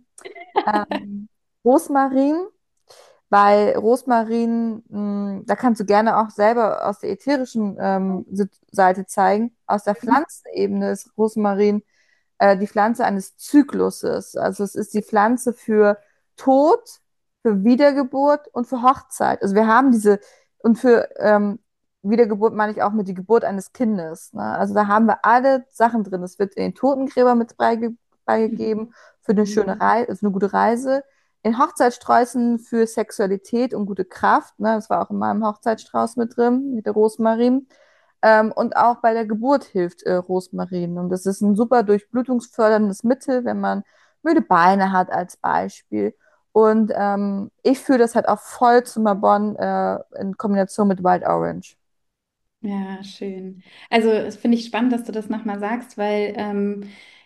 Ähm, Rosmarin, weil Rosmarin, da kannst du gerne auch selber aus der ätherischen Seite zeigen. Aus der Pflanzenebene ist Rosmarin die Pflanze eines Zykluses. Also es ist die Pflanze für Tod, für Wiedergeburt und für Hochzeit. Also wir haben diese, und für Wiedergeburt meine ich auch mit die Geburt eines Kindes. Ne? Also da haben wir alle Sachen drin. Es wird in den Totengräber mit beigegeben für eine schöne Reise, für eine gute Reise. In Hochzeitssträußen für Sexualität und gute Kraft. Ne? Das war auch in meinem Hochzeitsstrauß mit drin, mit der Rosmarin. Und auch bei der Geburt hilft Rosmarin. Und das ist ein super durchblutungsförderndes Mittel, wenn man müde Beine hat als Beispiel. Und ich fühle das halt auch voll zu Marbonne in Kombination mit Wild Orange. Ja, schön. Also, das finde ich spannend, dass du das nochmal sagst, weil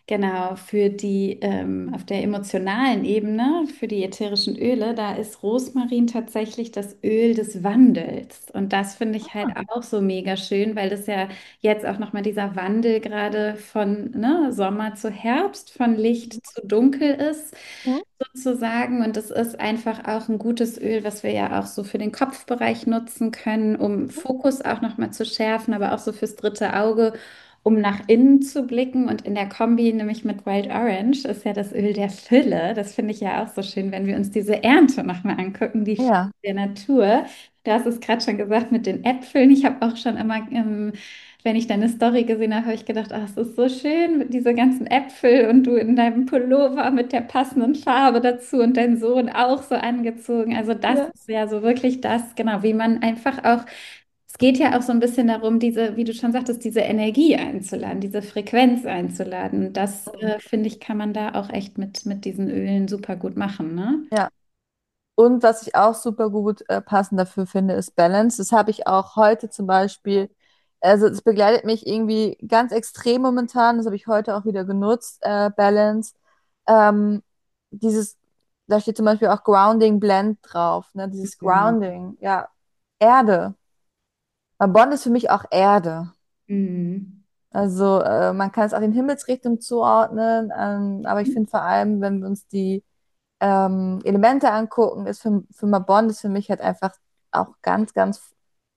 Genau, für die, auf der emotionalen Ebene, für die ätherischen Öle, da ist Rosmarin tatsächlich das Öl des Wandels. Und das finde ich halt auch so mega schön, weil das ja jetzt auch nochmal dieser Wandel gerade von ne, Sommer zu Herbst, von Licht zu Dunkel ist, Mhm. sozusagen. Und das ist einfach auch ein gutes Öl, was wir ja auch so für den Kopfbereich nutzen können, um Fokus auch nochmal zu schärfen, aber auch so fürs dritte Auge, um nach innen zu blicken. Und in der Kombi, nämlich mit Wild Orange, ist ja das Öl der Fülle. Das finde ich ja auch so schön, wenn wir uns diese Ernte nochmal angucken, die Fülle Ja, der Natur. Du hast es gerade schon gesagt mit den Äpfeln. Ich habe auch schon immer wenn ich deine Story gesehen habe, habe ich gedacht, ach, es ist so schön mit diese ganzen Äpfel und du in deinem Pullover mit der passenden Farbe dazu und dein Sohn auch so angezogen. Also das ja. ist ja so wirklich das, genau, wie man einfach auch, es geht ja auch so ein bisschen darum, diese, wie du schon sagtest, diese Energie einzuladen, diese Frequenz einzuladen. Das, finde ich, kann man da auch echt mit diesen Ölen super gut machen, ne? Ja. Und was ich auch super gut passend dafür finde, ist Balance. Das habe ich auch heute zum Beispiel, also es begleitet mich irgendwie ganz extrem momentan, das habe ich heute auch wieder genutzt, Balance. Ähm, dieses, da steht zum Beispiel auch Grounding Blend drauf, ne? Dieses Mhm. Grounding, ja, Erde. Bond ist für mich auch Erde. Mhm. Also man kann es auch in Himmelsrichtung zuordnen, aber ich finde vor allem, wenn wir uns die Elemente angucken, ist für Mabon ist für mich halt einfach auch ganz, ganz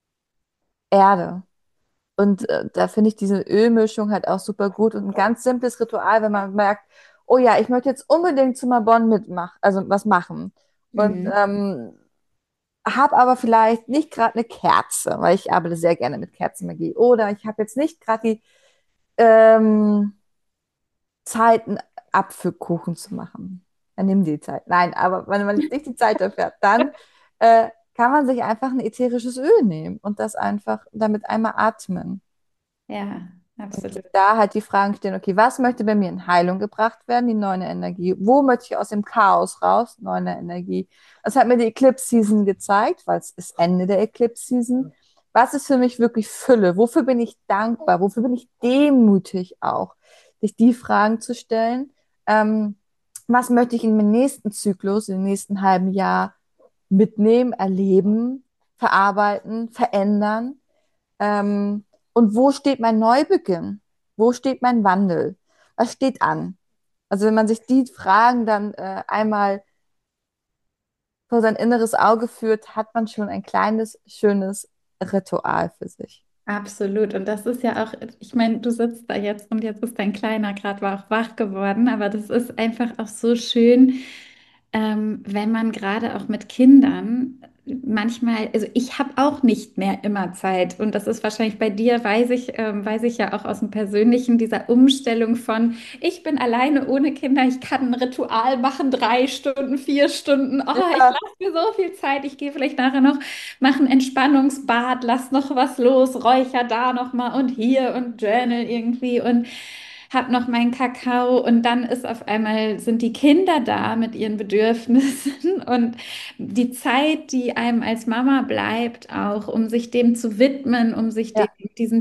Erde. Und da finde ich diese Ölmischung halt auch super gut und ein ganz simples Ritual, wenn man merkt, oh ja, ich möchte jetzt unbedingt zu Mabon mitmachen, also was machen. Und Mhm. habe aber vielleicht nicht gerade eine Kerze, weil ich arbeite sehr gerne mit Kerzenmagie. Oder ich habe jetzt nicht gerade die ähm, Zeit, einen Apfelkuchen zu machen. Dann nimm die Zeit. Nein, aber wenn man jetzt nicht die Zeit dafür hat, dann kann man sich einfach ein ätherisches Öl nehmen und das einfach damit einmal atmen. Ja, Und absolut. da halt die Fragen stellen, okay, was möchte bei mir in Heilung gebracht werden, die neue Energie? Wo möchte ich aus dem Chaos raus, neue Energie? Das hat mir die Eclipse Season gezeigt, weil es ist Ende der Eclipse Season. Was ist für mich wirklich Fülle? Wofür bin ich dankbar? Wofür bin ich demütig auch? Sich die Fragen zu stellen. Ähm, was möchte ich in meinem nächsten Zyklus, im nächsten halben Jahr mitnehmen, erleben, verarbeiten, verändern? Und wo steht mein Neubeginn? Wo steht mein Wandel? Was steht an? Also wenn man sich die Fragen dann einmal vor sein inneres Auge führt, hat man schon ein kleines, schönes Ritual für sich. Absolut. Und das ist ja auch, ich meine, du sitzt da jetzt und jetzt ist dein Kleiner gerade war auch wach geworden, aber das ist einfach auch so schön, wenn man gerade auch mit Kindern manchmal, also ich habe auch nicht mehr immer Zeit und das ist wahrscheinlich bei dir, weiß ich ja auch aus dem Persönlichen, dieser Umstellung von, ich bin alleine ohne Kinder, ich kann ein Ritual machen, 3 Stunden, 4 Stunden, oh, ich Ja, lasse mir so viel Zeit, ich gehe vielleicht nachher noch, mache ein Entspannungsbad, lass noch was los, räucher da noch mal und hier und Journal irgendwie und hab noch meinen Kakao und dann ist auf einmal, sind die Kinder da mit ihren Bedürfnissen und die Zeit, die einem als Mama bleibt, auch um sich dem zu widmen, um sich dem, ja,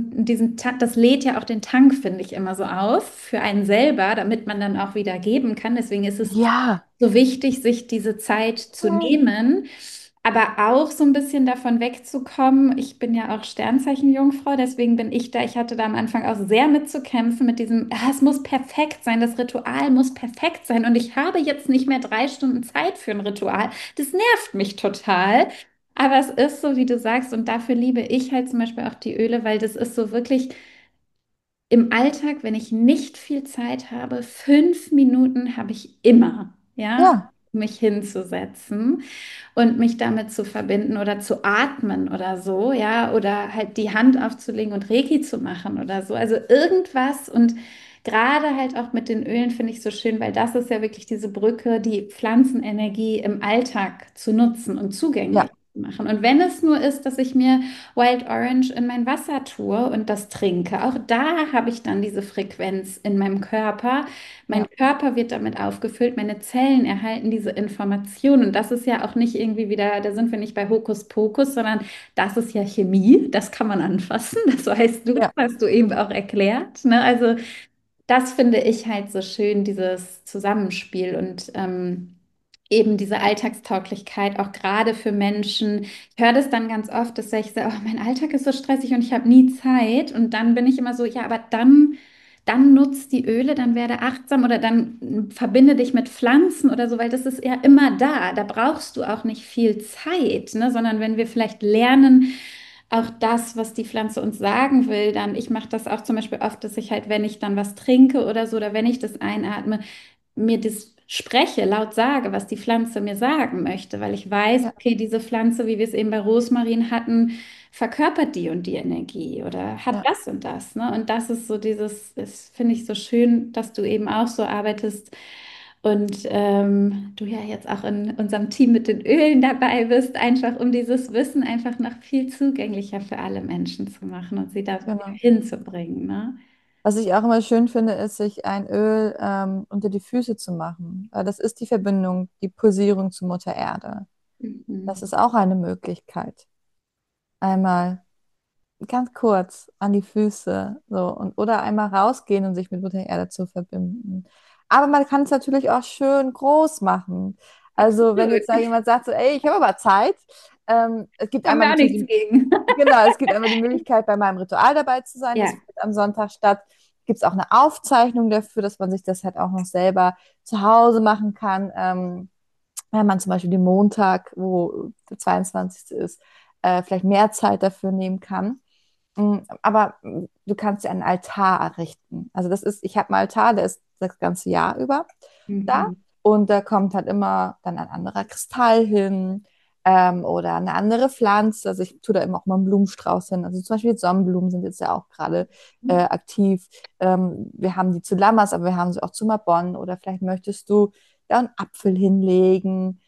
das lädt ja auch den Tank, finde ich, immer so auf für einen selber, damit man dann auch wieder geben kann. Deswegen ist es ja, so wichtig, sich diese Zeit zu nehmen, aber auch so ein bisschen davon wegzukommen. Ich bin ja auch Sternzeichen-Jungfrau, deswegen bin ich da. Ich hatte da am Anfang auch sehr mitzukämpfen mit diesem, es muss perfekt sein, das Ritual muss perfekt sein und ich habe jetzt nicht mehr 3 Stunden Zeit für ein Ritual. Das nervt mich total. Aber es ist so, wie du sagst, und dafür liebe ich halt zum Beispiel auch die Öle, weil das ist so wirklich im Alltag, wenn ich nicht viel Zeit habe, 5 Minuten habe ich immer, ja, ja, um mich hinzusetzen und mich damit zu verbinden oder zu atmen oder so, ja, oder halt die Hand aufzulegen und Reiki zu machen oder so. Also irgendwas und gerade halt auch mit den Ölen finde ich so schön, weil das ist ja wirklich diese Brücke, die Pflanzenenergie im Alltag zu nutzen und zugänglich ja, zu machen. Und wenn es nur ist, dass ich mir Wild Orange in mein Wasser tue und das trinke, auch da habe ich dann diese Frequenz in meinem Körper. Mein ja, Körper wird damit aufgefüllt, meine Zellen erhalten diese Informationen. Und das ist ja auch nicht irgendwie wieder, da sind wir nicht bei Hokuspokus, sondern das ist ja Chemie, das kann man anfassen. Das weißt du, ja, hast du eben auch erklärt. Ne? Also das finde ich halt so schön, dieses Zusammenspiel und eben diese Alltagstauglichkeit, auch gerade für Menschen. Ich höre das dann ganz oft, dass ich sage, oh, mein Alltag ist so stressig und ich habe nie Zeit. Und dann bin ich immer so, ja, aber dann nutz die Öle, dann werde achtsam oder dann verbinde dich mit Pflanzen oder so, weil das ist ja immer da. Da brauchst du auch nicht viel Zeit, ne? Sondern wenn wir vielleicht lernen, auch das, was die Pflanze uns sagen will, dann, ich mache das auch zum Beispiel oft, dass ich halt, wenn ich dann was trinke oder so, oder wenn ich das einatme, mir das spreche, laut sage, was die Pflanze mir sagen möchte, weil ich weiß, Ja, okay, diese Pflanze, wie wir es eben bei Rosmarin hatten, verkörpert die und die Energie oder hat ja, das und das, ne? Und das ist so dieses, das finde ich so schön, dass du eben auch so arbeitest und du ja jetzt auch in unserem Team mit den Ölen dabei bist, einfach um dieses Wissen einfach noch viel zugänglicher für alle Menschen zu machen und sie da wieder genau. hinzubringen, ne? Was ich auch immer schön finde, ist, sich ein Öl unter die Füße zu machen. Weil das ist die Verbindung, die Pulsierung zu Mutter Erde. Das Mhm. ist auch eine Möglichkeit. Einmal ganz kurz an die Füße, so, und oder einmal rausgehen und sich mit Mutter Erde zu verbinden. Aber man kann es natürlich auch schön groß machen. Also wenn Absolut. jetzt da jemand sagt, so, ey, ich habe aber Zeit, es gibt Haben einmal wir auch natürlich nichts gegen. genau, es gibt einmal die Möglichkeit, bei meinem Ritual dabei zu sein. Das Ja. findet am Sonntag statt. Gibt es auch eine Aufzeichnung dafür, dass man sich das halt auch noch selber zu Hause machen kann. Wenn man zum Beispiel den Montag, wo der 22. ist, vielleicht mehr Zeit dafür nehmen kann. Aber du kannst dir einen Altar errichten. Also das ist, ich habe einen Altar, der ist das ganze Jahr über da. Mhm. Und da kommt halt immer dann ein anderer Kristall hin oder eine andere Pflanze. Also ich tue da immer auch mal einen Blumenstrauß hin. Also zum Beispiel Sonnenblumen sind jetzt ja auch gerade aktiv. Wir haben die zu Lammers, aber wir haben sie auch zu Mabon. Oder vielleicht möchtest du da einen Apfel hinlegen.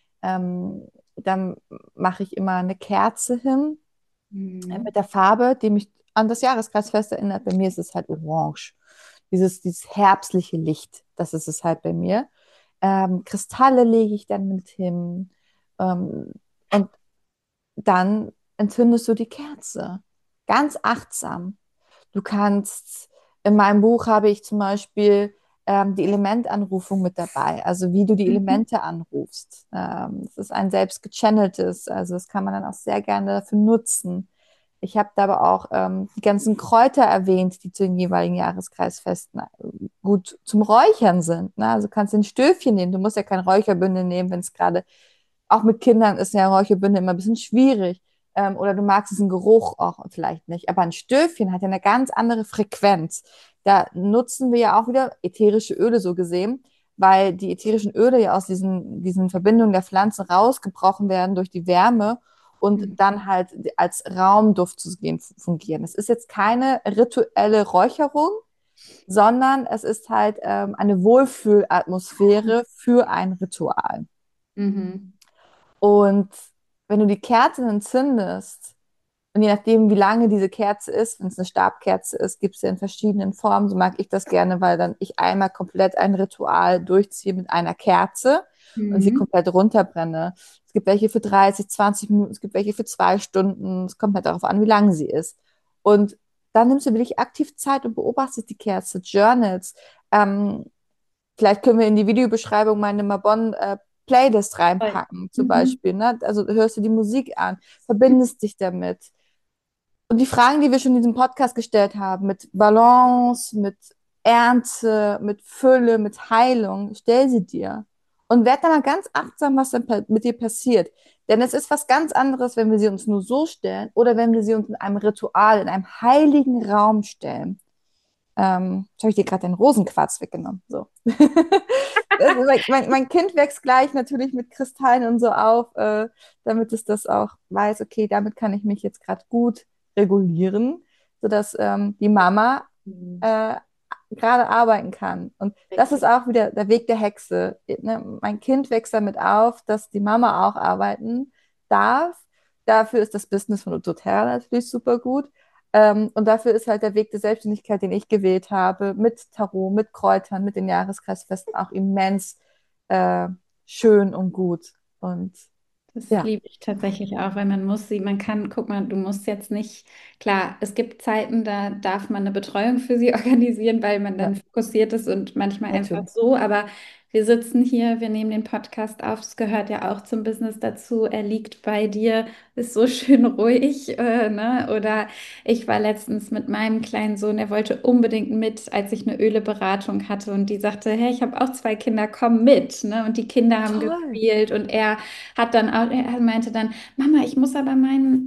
Dann mache ich immer eine Kerze hin Mhm. mit der Farbe, die mich an das Jahreskreisfest erinnert. Bei mir ist es halt orange. Dieses herbstliche Licht, das ist es halt bei mir. Kristalle lege ich dann mit hin. Und dann entzündest du die Kerze. Ganz achtsam. Du kannst, in meinem Buch habe ich zum Beispiel die Elementanrufung mit dabei, also wie du die Mhm. Elemente anrufst. Es ist ein selbst gechanneltes, also das kann man dann auch sehr gerne dafür nutzen. Ich habe da aber auch die ganzen Kräuter erwähnt, die zu den jeweiligen Jahreskreisfesten gut zum Räuchern sind. Ne? Also du kannst ein Stöfchen nehmen. Du musst ja kein Räucherbündel nehmen, wenn es gerade, auch mit Kindern ist ja Räucherbündel immer ein bisschen schwierig. Oder du magst diesen Geruch auch vielleicht nicht. Aber ein Stöfchen hat ja eine ganz andere Frequenz. Da nutzen wir ja auch wieder ätherische Öle so gesehen, weil die ätherischen Öle ja aus diesen Verbindungen der Pflanzen rausgebrochen werden durch die Wärme und Mhm. dann halt als Raumduft zu gehen, fungieren. Es ist jetzt keine rituelle Räucherung, sondern es ist halt eine Wohlfühlatmosphäre für ein Ritual. Mhm. Und wenn du die Kerzen entzündest, und je nachdem, wie lange diese Kerze ist, wenn es eine Stabkerze ist, gibt es ja in verschiedenen Formen. So mag ich das gerne, weil dann ich einmal komplett ein Ritual durchziehe mit einer Kerze und sie Mhm. komplett runterbrenne. Es gibt welche für 30, 20 Minuten, es gibt welche für 2 Stunden. Es kommt halt darauf an, wie lang sie ist. Und dann nimmst du wirklich aktiv Zeit und beobachtest die Kerze, journals. Ähm, Vielleicht können wir in die Videobeschreibung meine Mabon Playlist Toll. reinpacken, zum Mhm. Beispiel. Ne? Also hörst du die Musik an, verbindest dich damit. Und die Fragen, die wir schon in diesem Podcast gestellt haben, mit Balance, mit Ernte, mit Fülle, mit Heilung, stell sie dir. Und werd dann mal ganz achtsam, was dann mit dir passiert. Denn es ist was ganz anderes, wenn wir sie uns nur so stellen oder wenn wir sie uns in einem Ritual, in einem heiligen Raum stellen. Jetzt habe ich dir gerade den Rosenquarz weggenommen. So. Mein Kind wächst gleich natürlich mit Kristallen und so auf, damit es das auch weiß, okay, damit kann ich mich jetzt gerade gut regulieren, sodass die Mama Mhm. äh, gerade arbeiten kann. Und das ist Richtig. auch wieder der Weg der Hexe. Ne? Mein Kind wächst damit auf, dass die Mama auch arbeiten darf. Dafür ist das Business von doTERRA natürlich super gut. Und dafür ist halt der Weg der Selbstständigkeit, den ich gewählt habe, mit Tarot, mit Kräutern, mit den Jahreskreisfesten auch immens äh, schön und gut. Und Das Ja, liebe ich tatsächlich auch, weil man kann, guck mal, du musst jetzt nicht, klar, es gibt Zeiten, da darf man eine Betreuung für sie organisieren, weil man ja, dann fokussiert ist und manchmal einfach natürlich. so, aber wir sitzen hier, wir nehmen den Podcast auf, es gehört ja auch zum Business dazu, er liegt bei dir, ist so schön ruhig, ne? Oder ich war letztens mit meinem kleinen Sohn, er wollte unbedingt mit, als ich eine Öleberatung hatte und die sagte, hey, ich habe auch zwei Kinder, komm mit, ne? Und die Kinder haben Toll. gespielt und hat dann auch, er meinte dann, Mama, ich muss aber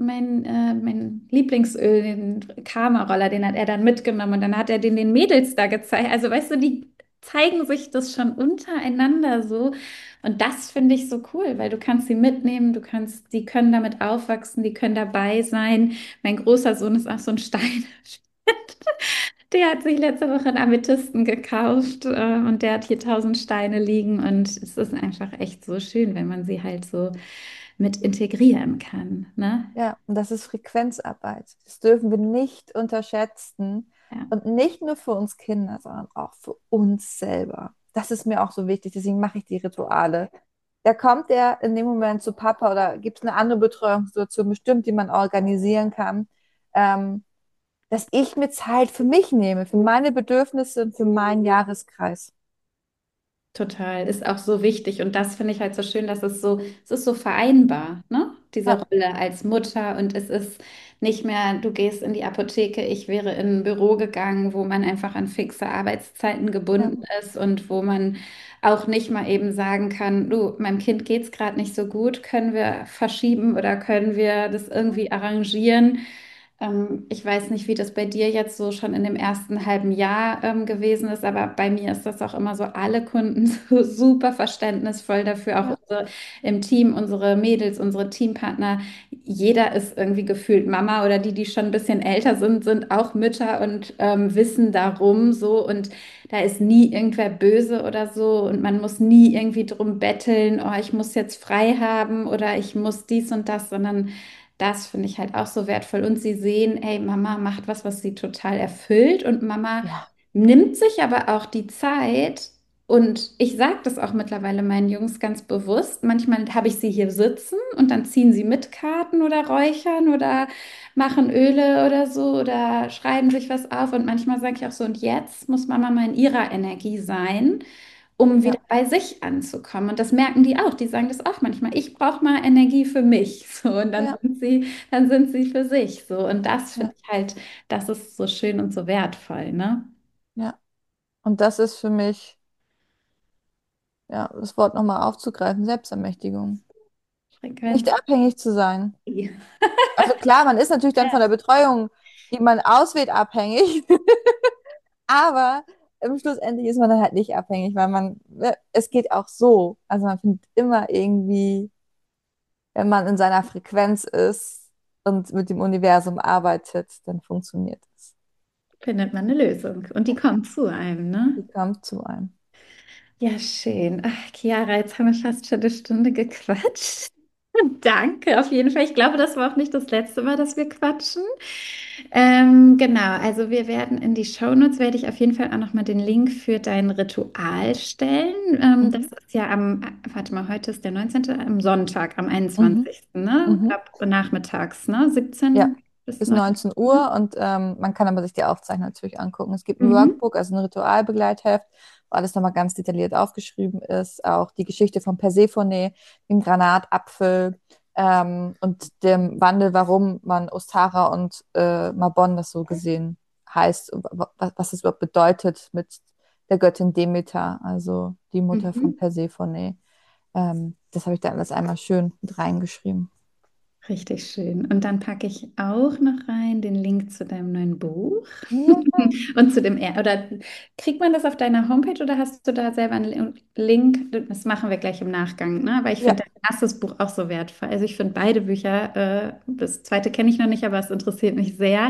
mein Lieblingsöl, den Karma-Roller, den hat er dann mitgenommen und dann hat er den Mädels da gezeigt. Also weißt du, die zeigen sich das schon untereinander so. Und das finde ich so cool, weil du kannst sie mitnehmen, die können damit aufwachsen, die können dabei sein. Mein großer Sohn ist auch so ein Stein. Der hat sich letzte Woche einen Amethysten gekauft, und der hat hier 1000 Steine liegen und es ist einfach echt so schön, wenn man sie halt so mit integrieren kann, ne? Ja, und das ist Frequenzarbeit. Das dürfen wir nicht unterschätzen. Ja, Und nicht nur für uns Kinder, sondern auch für uns selber. Das ist mir auch so wichtig, deswegen mache ich die Rituale. Da kommt der in dem Moment zu Papa oder gibt es eine andere Betreuungssituation bestimmt, die man organisieren kann, ähm, dass ich mir Zeit für mich nehme, für meine Bedürfnisse und für meinen Jahreskreis. total. Ist auch so wichtig und das finde ich halt so schön, dass es ist so vereinbar, ne? Diese Ja, Rolle als Mutter und es ist nicht mehr, du gehst in die Apotheke, ich wäre in ein Büro gegangen, wo man einfach an fixe Arbeitszeiten ja, gebunden ist und wo man auch nicht mal eben sagen kann, du, meinem Kind geht es gerade nicht so gut, können wir verschieben oder können wir das irgendwie arrangieren? Ich weiß nicht, wie das bei dir jetzt so schon in dem ersten halben Jahr gewesen ist, aber bei mir ist das auch immer so, alle Kunden so super verständnisvoll dafür, auch ja, im Team, unsere Mädels, unsere Teampartner. Jeder ist irgendwie gefühlt Mama oder die, die schon ein bisschen älter sind, sind auch Mütter und wissen darum so und da ist nie irgendwer böse oder so und man muss nie irgendwie drum betteln, oh, ich muss jetzt frei haben oder ich muss dies und das, sondern das finde ich halt auch so wertvoll. Und sie sehen, ey, Mama macht was, was sie total erfüllt. Und Mama ja, nimmt sich aber auch die Zeit. Und ich sage das auch mittlerweile meinen Jungs ganz bewusst. Manchmal habe ich sie hier sitzen und dann ziehen sie mit Karten oder räuchern oder machen Öle oder so oder schreiben sich was auf. Und manchmal sage ich auch so, und jetzt muss Mama mal in ihrer Energie sein, um wieder ja, bei sich anzukommen. Und das merken die auch. Die sagen das auch manchmal. Ich brauche mal Energie für mich. So, und ja, dann sind sie für sich. So, und das finde ja, ich halt, das ist so schön und so wertvoll, ne? ja. Und das ist für mich, ja, das Wort nochmal aufzugreifen, Selbstermächtigung. Nicht Frequenz. abhängig zu sein. Also klar, man ist natürlich dann von der Betreuung, die man auswählt, abhängig, aber im Schlussendlich ist man dann halt nicht abhängig, weil es geht auch so. Also man findet immer irgendwie, wenn man in seiner Frequenz ist und mit dem Universum arbeitet, dann funktioniert es. Findet man eine Lösung. Und die kommt zu einem, ne? Die kommt zu einem. Ja, schön. Ach, Chiara, jetzt haben wir fast schon eine Stunde gequatscht. Danke, auf jeden Fall. Ich glaube, das war auch nicht das letzte Mal, dass wir quatschen. Genau, also wir werden in die Shownotes, werde ich auf jeden Fall auch nochmal den Link für dein Ritual stellen. Das Mhm. ist ja warte mal, heute ist der 19., am Sonntag, am Mhm. 21., ne? Mhm. Ab nachmittags, ne? Ja, 17 bis bis 19 19 Uhr. Uhr und man kann aber sich die Aufzeichnung natürlich angucken. Es gibt ein Mhm. Workbook, also ein Ritualbegleitheft, wo alles nochmal ganz detailliert aufgeschrieben ist. Auch die Geschichte von Persephone, dem Granatapfel und dem Wandel, warum man Ostara und Mabon das so gesehen heißt, und was es überhaupt bedeutet mit der Göttin Demeter, also die Mutter von Mhm. Persephone. Das habe ich da alles einmal schön mit reingeschrieben. Richtig schön. Und dann packe ich auch noch rein den Link zu deinem neuen Buch Ja, und zu oder kriegt man das auf deiner Homepage oder hast du da selber einen Link? Das machen wir gleich im Nachgang, ne? Weil ich ja. finde dein erstes Buch auch so wertvoll. Also ich finde beide Bücher, das zweite kenne ich noch nicht, aber es interessiert mich sehr.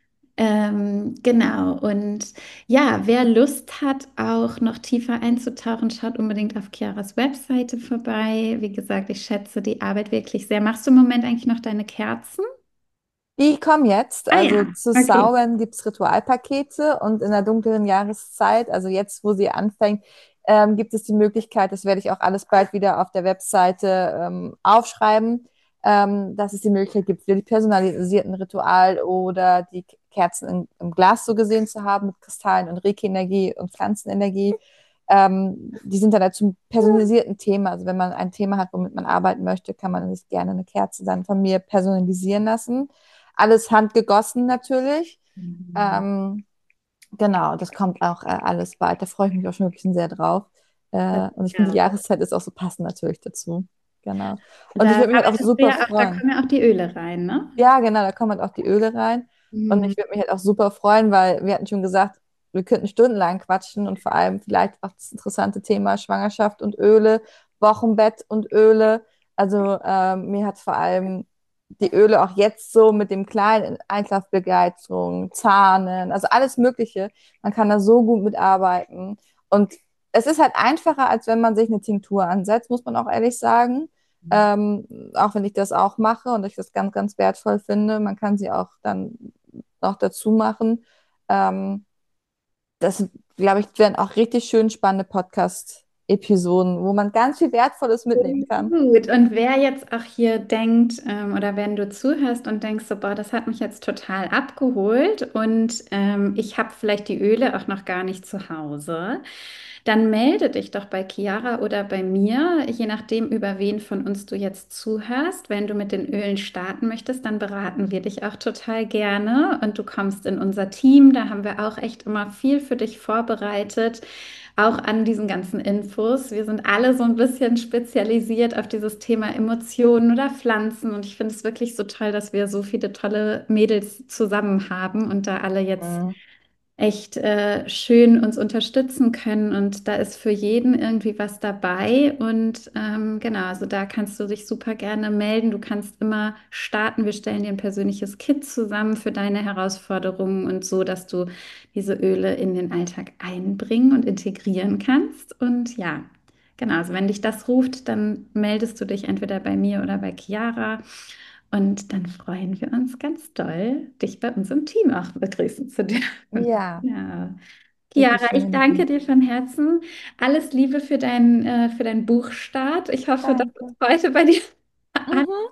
Genau. Und ja, wer Lust hat, auch noch tiefer einzutauchen, schaut unbedingt auf Chiaras Webseite vorbei. Wie gesagt, ich schätze die Arbeit wirklich sehr. Machst du im Moment eigentlich noch deine Kerzen? Die kommen jetzt. Ah Also ja, zu okay. Samhain gibt es Ritualpakete und in der dunkleren Jahreszeit, also jetzt, wo sie anfängt, gibt es die Möglichkeit, das werde ich auch alles bald wieder auf der Webseite aufschreiben, dass es die Möglichkeit gibt, wieder die personalisierten Ritual oder die Kerzen im Glas so gesehen zu haben mit Kristallen und Reiki-Energie und Pflanzenenergie. Die sind dann halt zum personalisierten Thema. Also wenn man ein Thema hat, womit man arbeiten möchte, kann man sich gerne eine Kerze dann von mir personalisieren lassen. Alles handgegossen natürlich. Mhm. Ähm, genau, das kommt auch alles bald. Da freue ich mich auch schon wirklich sehr drauf. Und ich finde, die Ja. Jahreszeit ist auch so passend natürlich dazu. Genau. Und ich Da würde mich halt auch arbeitest du super ja auch, da freuen. kommen ja auch die Öle rein, ne? Ja, genau, da kommen halt auch die Öle rein. Und Mhm. ich würde mich halt auch super freuen, weil wir hatten schon gesagt, wir könnten stundenlang quatschen und vor allem vielleicht auch das interessante Thema Schwangerschaft und Öle, Wochenbett und Öle. Also mir hat vor allem die Öle auch jetzt so mit dem kleinen Einschlafbegleitung, Zahnen, also alles Mögliche. Man kann da so gut mitarbeiten. Und es ist halt einfacher, als wenn man sich eine Tinktur ansetzt, muss man auch ehrlich sagen. Auch wenn ich das auch mache und ich das ganz, ganz wertvoll finde. Man kann sie auch dann noch dazu machen. Ähm, Das, glaube ich, werden auch richtig schön spannende Podcast-Episoden, wo man ganz viel Wertvolles mitnehmen kann. Gut, und wer jetzt auch hier denkt, oder wenn du zuhörst und denkst, so, boah, das hat mich jetzt total abgeholt und ich habe vielleicht die Öle auch noch gar nicht zu Hause, dann melde dich doch bei Chiara oder bei mir, je nachdem, über wen von uns du jetzt zuhörst. Wenn du mit den Ölen starten möchtest, dann beraten wir dich auch total gerne und du kommst in unser Team. Da haben wir auch echt immer viel für dich vorbereitet, auch an diesen ganzen Infos. Wir sind alle so ein bisschen spezialisiert auf dieses Thema Emotionen oder Pflanzen und ich finde es wirklich so toll, dass wir so viele tolle Mädels zusammen haben und da alle jetzt Mhm. echt schön uns unterstützen können. Und da ist für jeden irgendwie was dabei. Und genau, also da kannst du dich super gerne melden. Du kannst immer starten. Wir stellen dir ein persönliches Kit zusammen für deine Herausforderungen und so, dass du diese Öle in den Alltag einbringen und integrieren kannst. Und ja. Genau, also wenn dich das ruft, dann meldest du dich entweder bei mir oder bei Chiara. Und dann freuen wir uns ganz doll, dich bei uns im Team auch begrüßen zu dürfen. Ja, Ja. richtig Chiara, schön, ich meine danke Lieben. dir von Herzen. Alles Liebe für deinen Buchstart. Ich hoffe, dass es Danke. heute bei dir an Mhm.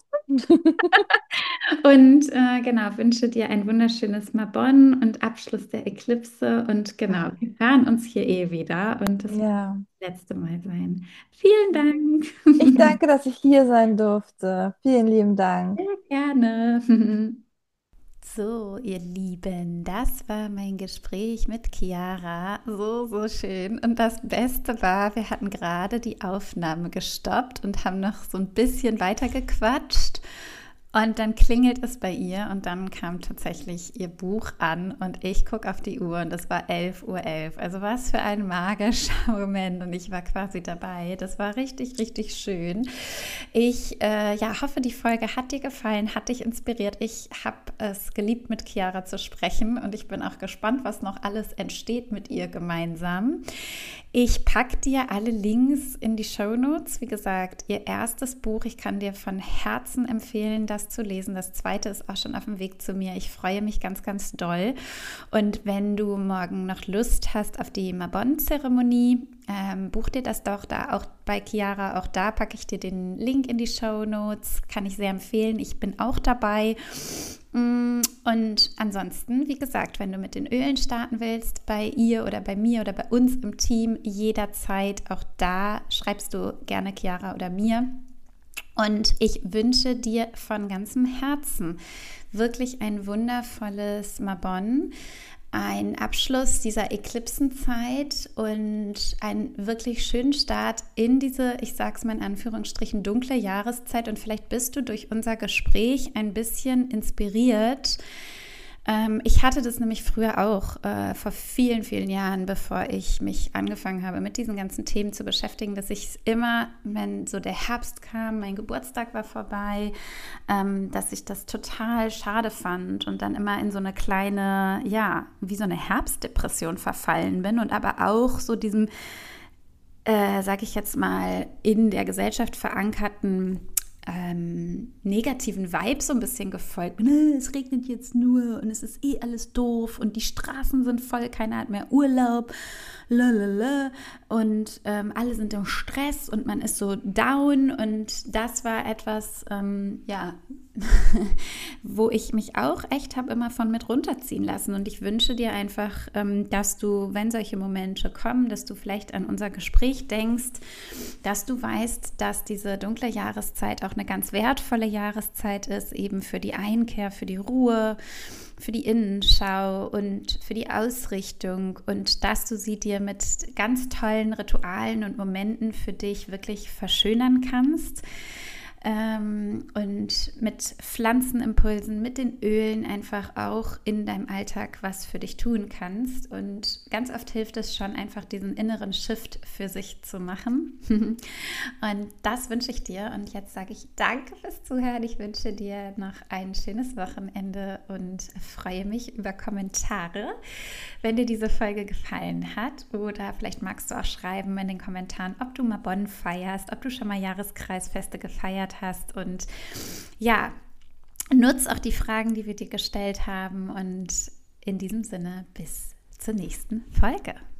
und genau, wünsche dir ein wunderschönes Mabon und Abschluss der Eklipse. Und genau, Danke. wir hören uns hier eh wieder und das wird Ja. das letzte Mal sein. Vielen Ich Dank. danke, dass ich hier sein durfte. Vielen lieben Dank. Sehr gerne. So, ihr Lieben, das war mein Gespräch mit Chiara. So, so schön. Und das Beste war, wir hatten gerade die Aufnahme gestoppt und haben noch so ein bisschen weiter gequatscht. Und dann klingelt es bei ihr und dann kam tatsächlich ihr Buch an und ich gucke auf die Uhr und es war 11:11 Uhr. Also was für ein magischer Moment und ich war quasi dabei. Das war richtig, richtig schön. Ich ja, hoffe, die Folge hat dir gefallen, hat dich inspiriert. Ich habe es geliebt, mit Chiara zu sprechen und ich bin auch gespannt, was noch alles entsteht mit ihr gemeinsam. Ich packe dir alle Links in die Shownotes. Wie gesagt, ihr erstes Buch, ich kann dir von Herzen empfehlen, das zu lesen. Das zweite ist auch schon auf dem Weg zu mir. Ich freue mich ganz, ganz doll. Und wenn du morgen noch Lust hast auf die Mabon-Zeremonie, buch dir das doch da auch bei Chiara. Auch da packe ich dir den Link in die Shownotes. Kann ich sehr empfehlen. Ich bin auch dabei. Und ansonsten, wie gesagt, wenn du mit den Ölen starten willst, bei ihr oder bei mir oder bei uns im Team, jederzeit, auch da schreibst du gerne Chiara oder mir. Und ich wünsche dir von ganzem Herzen wirklich ein wundervolles Mabon, ein Abschluss dieser Eklipsenzeit und einen wirklich schönen Start in diese, ich sage es mal in Anführungsstrichen, dunkle Jahreszeit. Und vielleicht bist du durch unser Gespräch ein bisschen inspiriert. Ich hatte das nämlich früher auch vor vielen, vielen Jahren, bevor ich mich angefangen habe, mit diesen ganzen Themen zu beschäftigen, dass ich immer, wenn so der Herbst kam, mein Geburtstag war vorbei, dass ich das total schade fand und dann immer in so eine kleine, ja, wie so eine Herbstdepression verfallen bin und aber auch so diesem, sage ich jetzt mal, in der Gesellschaft verankerten negativen Vibe so ein bisschen gefolgt bin. Es regnet jetzt nur und es ist alles doof und die Straßen sind voll, keiner hat mehr Urlaub, lalala, und alle sind im Stress und man ist so down, und das war etwas, wo ich mich auch echt habe immer von mit runterziehen lassen, und ich wünsche dir einfach, dass du, wenn solche Momente kommen, dass du vielleicht an unser Gespräch denkst, dass du weißt, dass diese dunkle Jahreszeit auch eine ganz wertvolle Jahreszeit ist, eben für die Einkehr, für die Ruhe, für die Innenschau und für die Ausrichtung, und dass du sie dir mit ganz tollen Ritualen und Momenten für dich wirklich verschönern kannst. Und mit Pflanzenimpulsen, mit den Ölen einfach auch in deinem Alltag was für dich tun kannst. Und ganz oft hilft es schon, einfach diesen inneren Shift für sich zu machen. Und das wünsche ich dir. Und jetzt sage ich danke fürs Zuhören. Ich wünsche dir noch ein schönes Wochenende und freue mich über Kommentare, wenn dir diese Folge gefallen hat. Oder vielleicht magst du auch schreiben in den Kommentaren, ob du mal Bonn feierst, ob du schon mal Jahreskreisfeste gefeiert hast, und ja, nutz auch die Fragen, die wir dir gestellt haben, und in diesem Sinne bis zur nächsten Folge.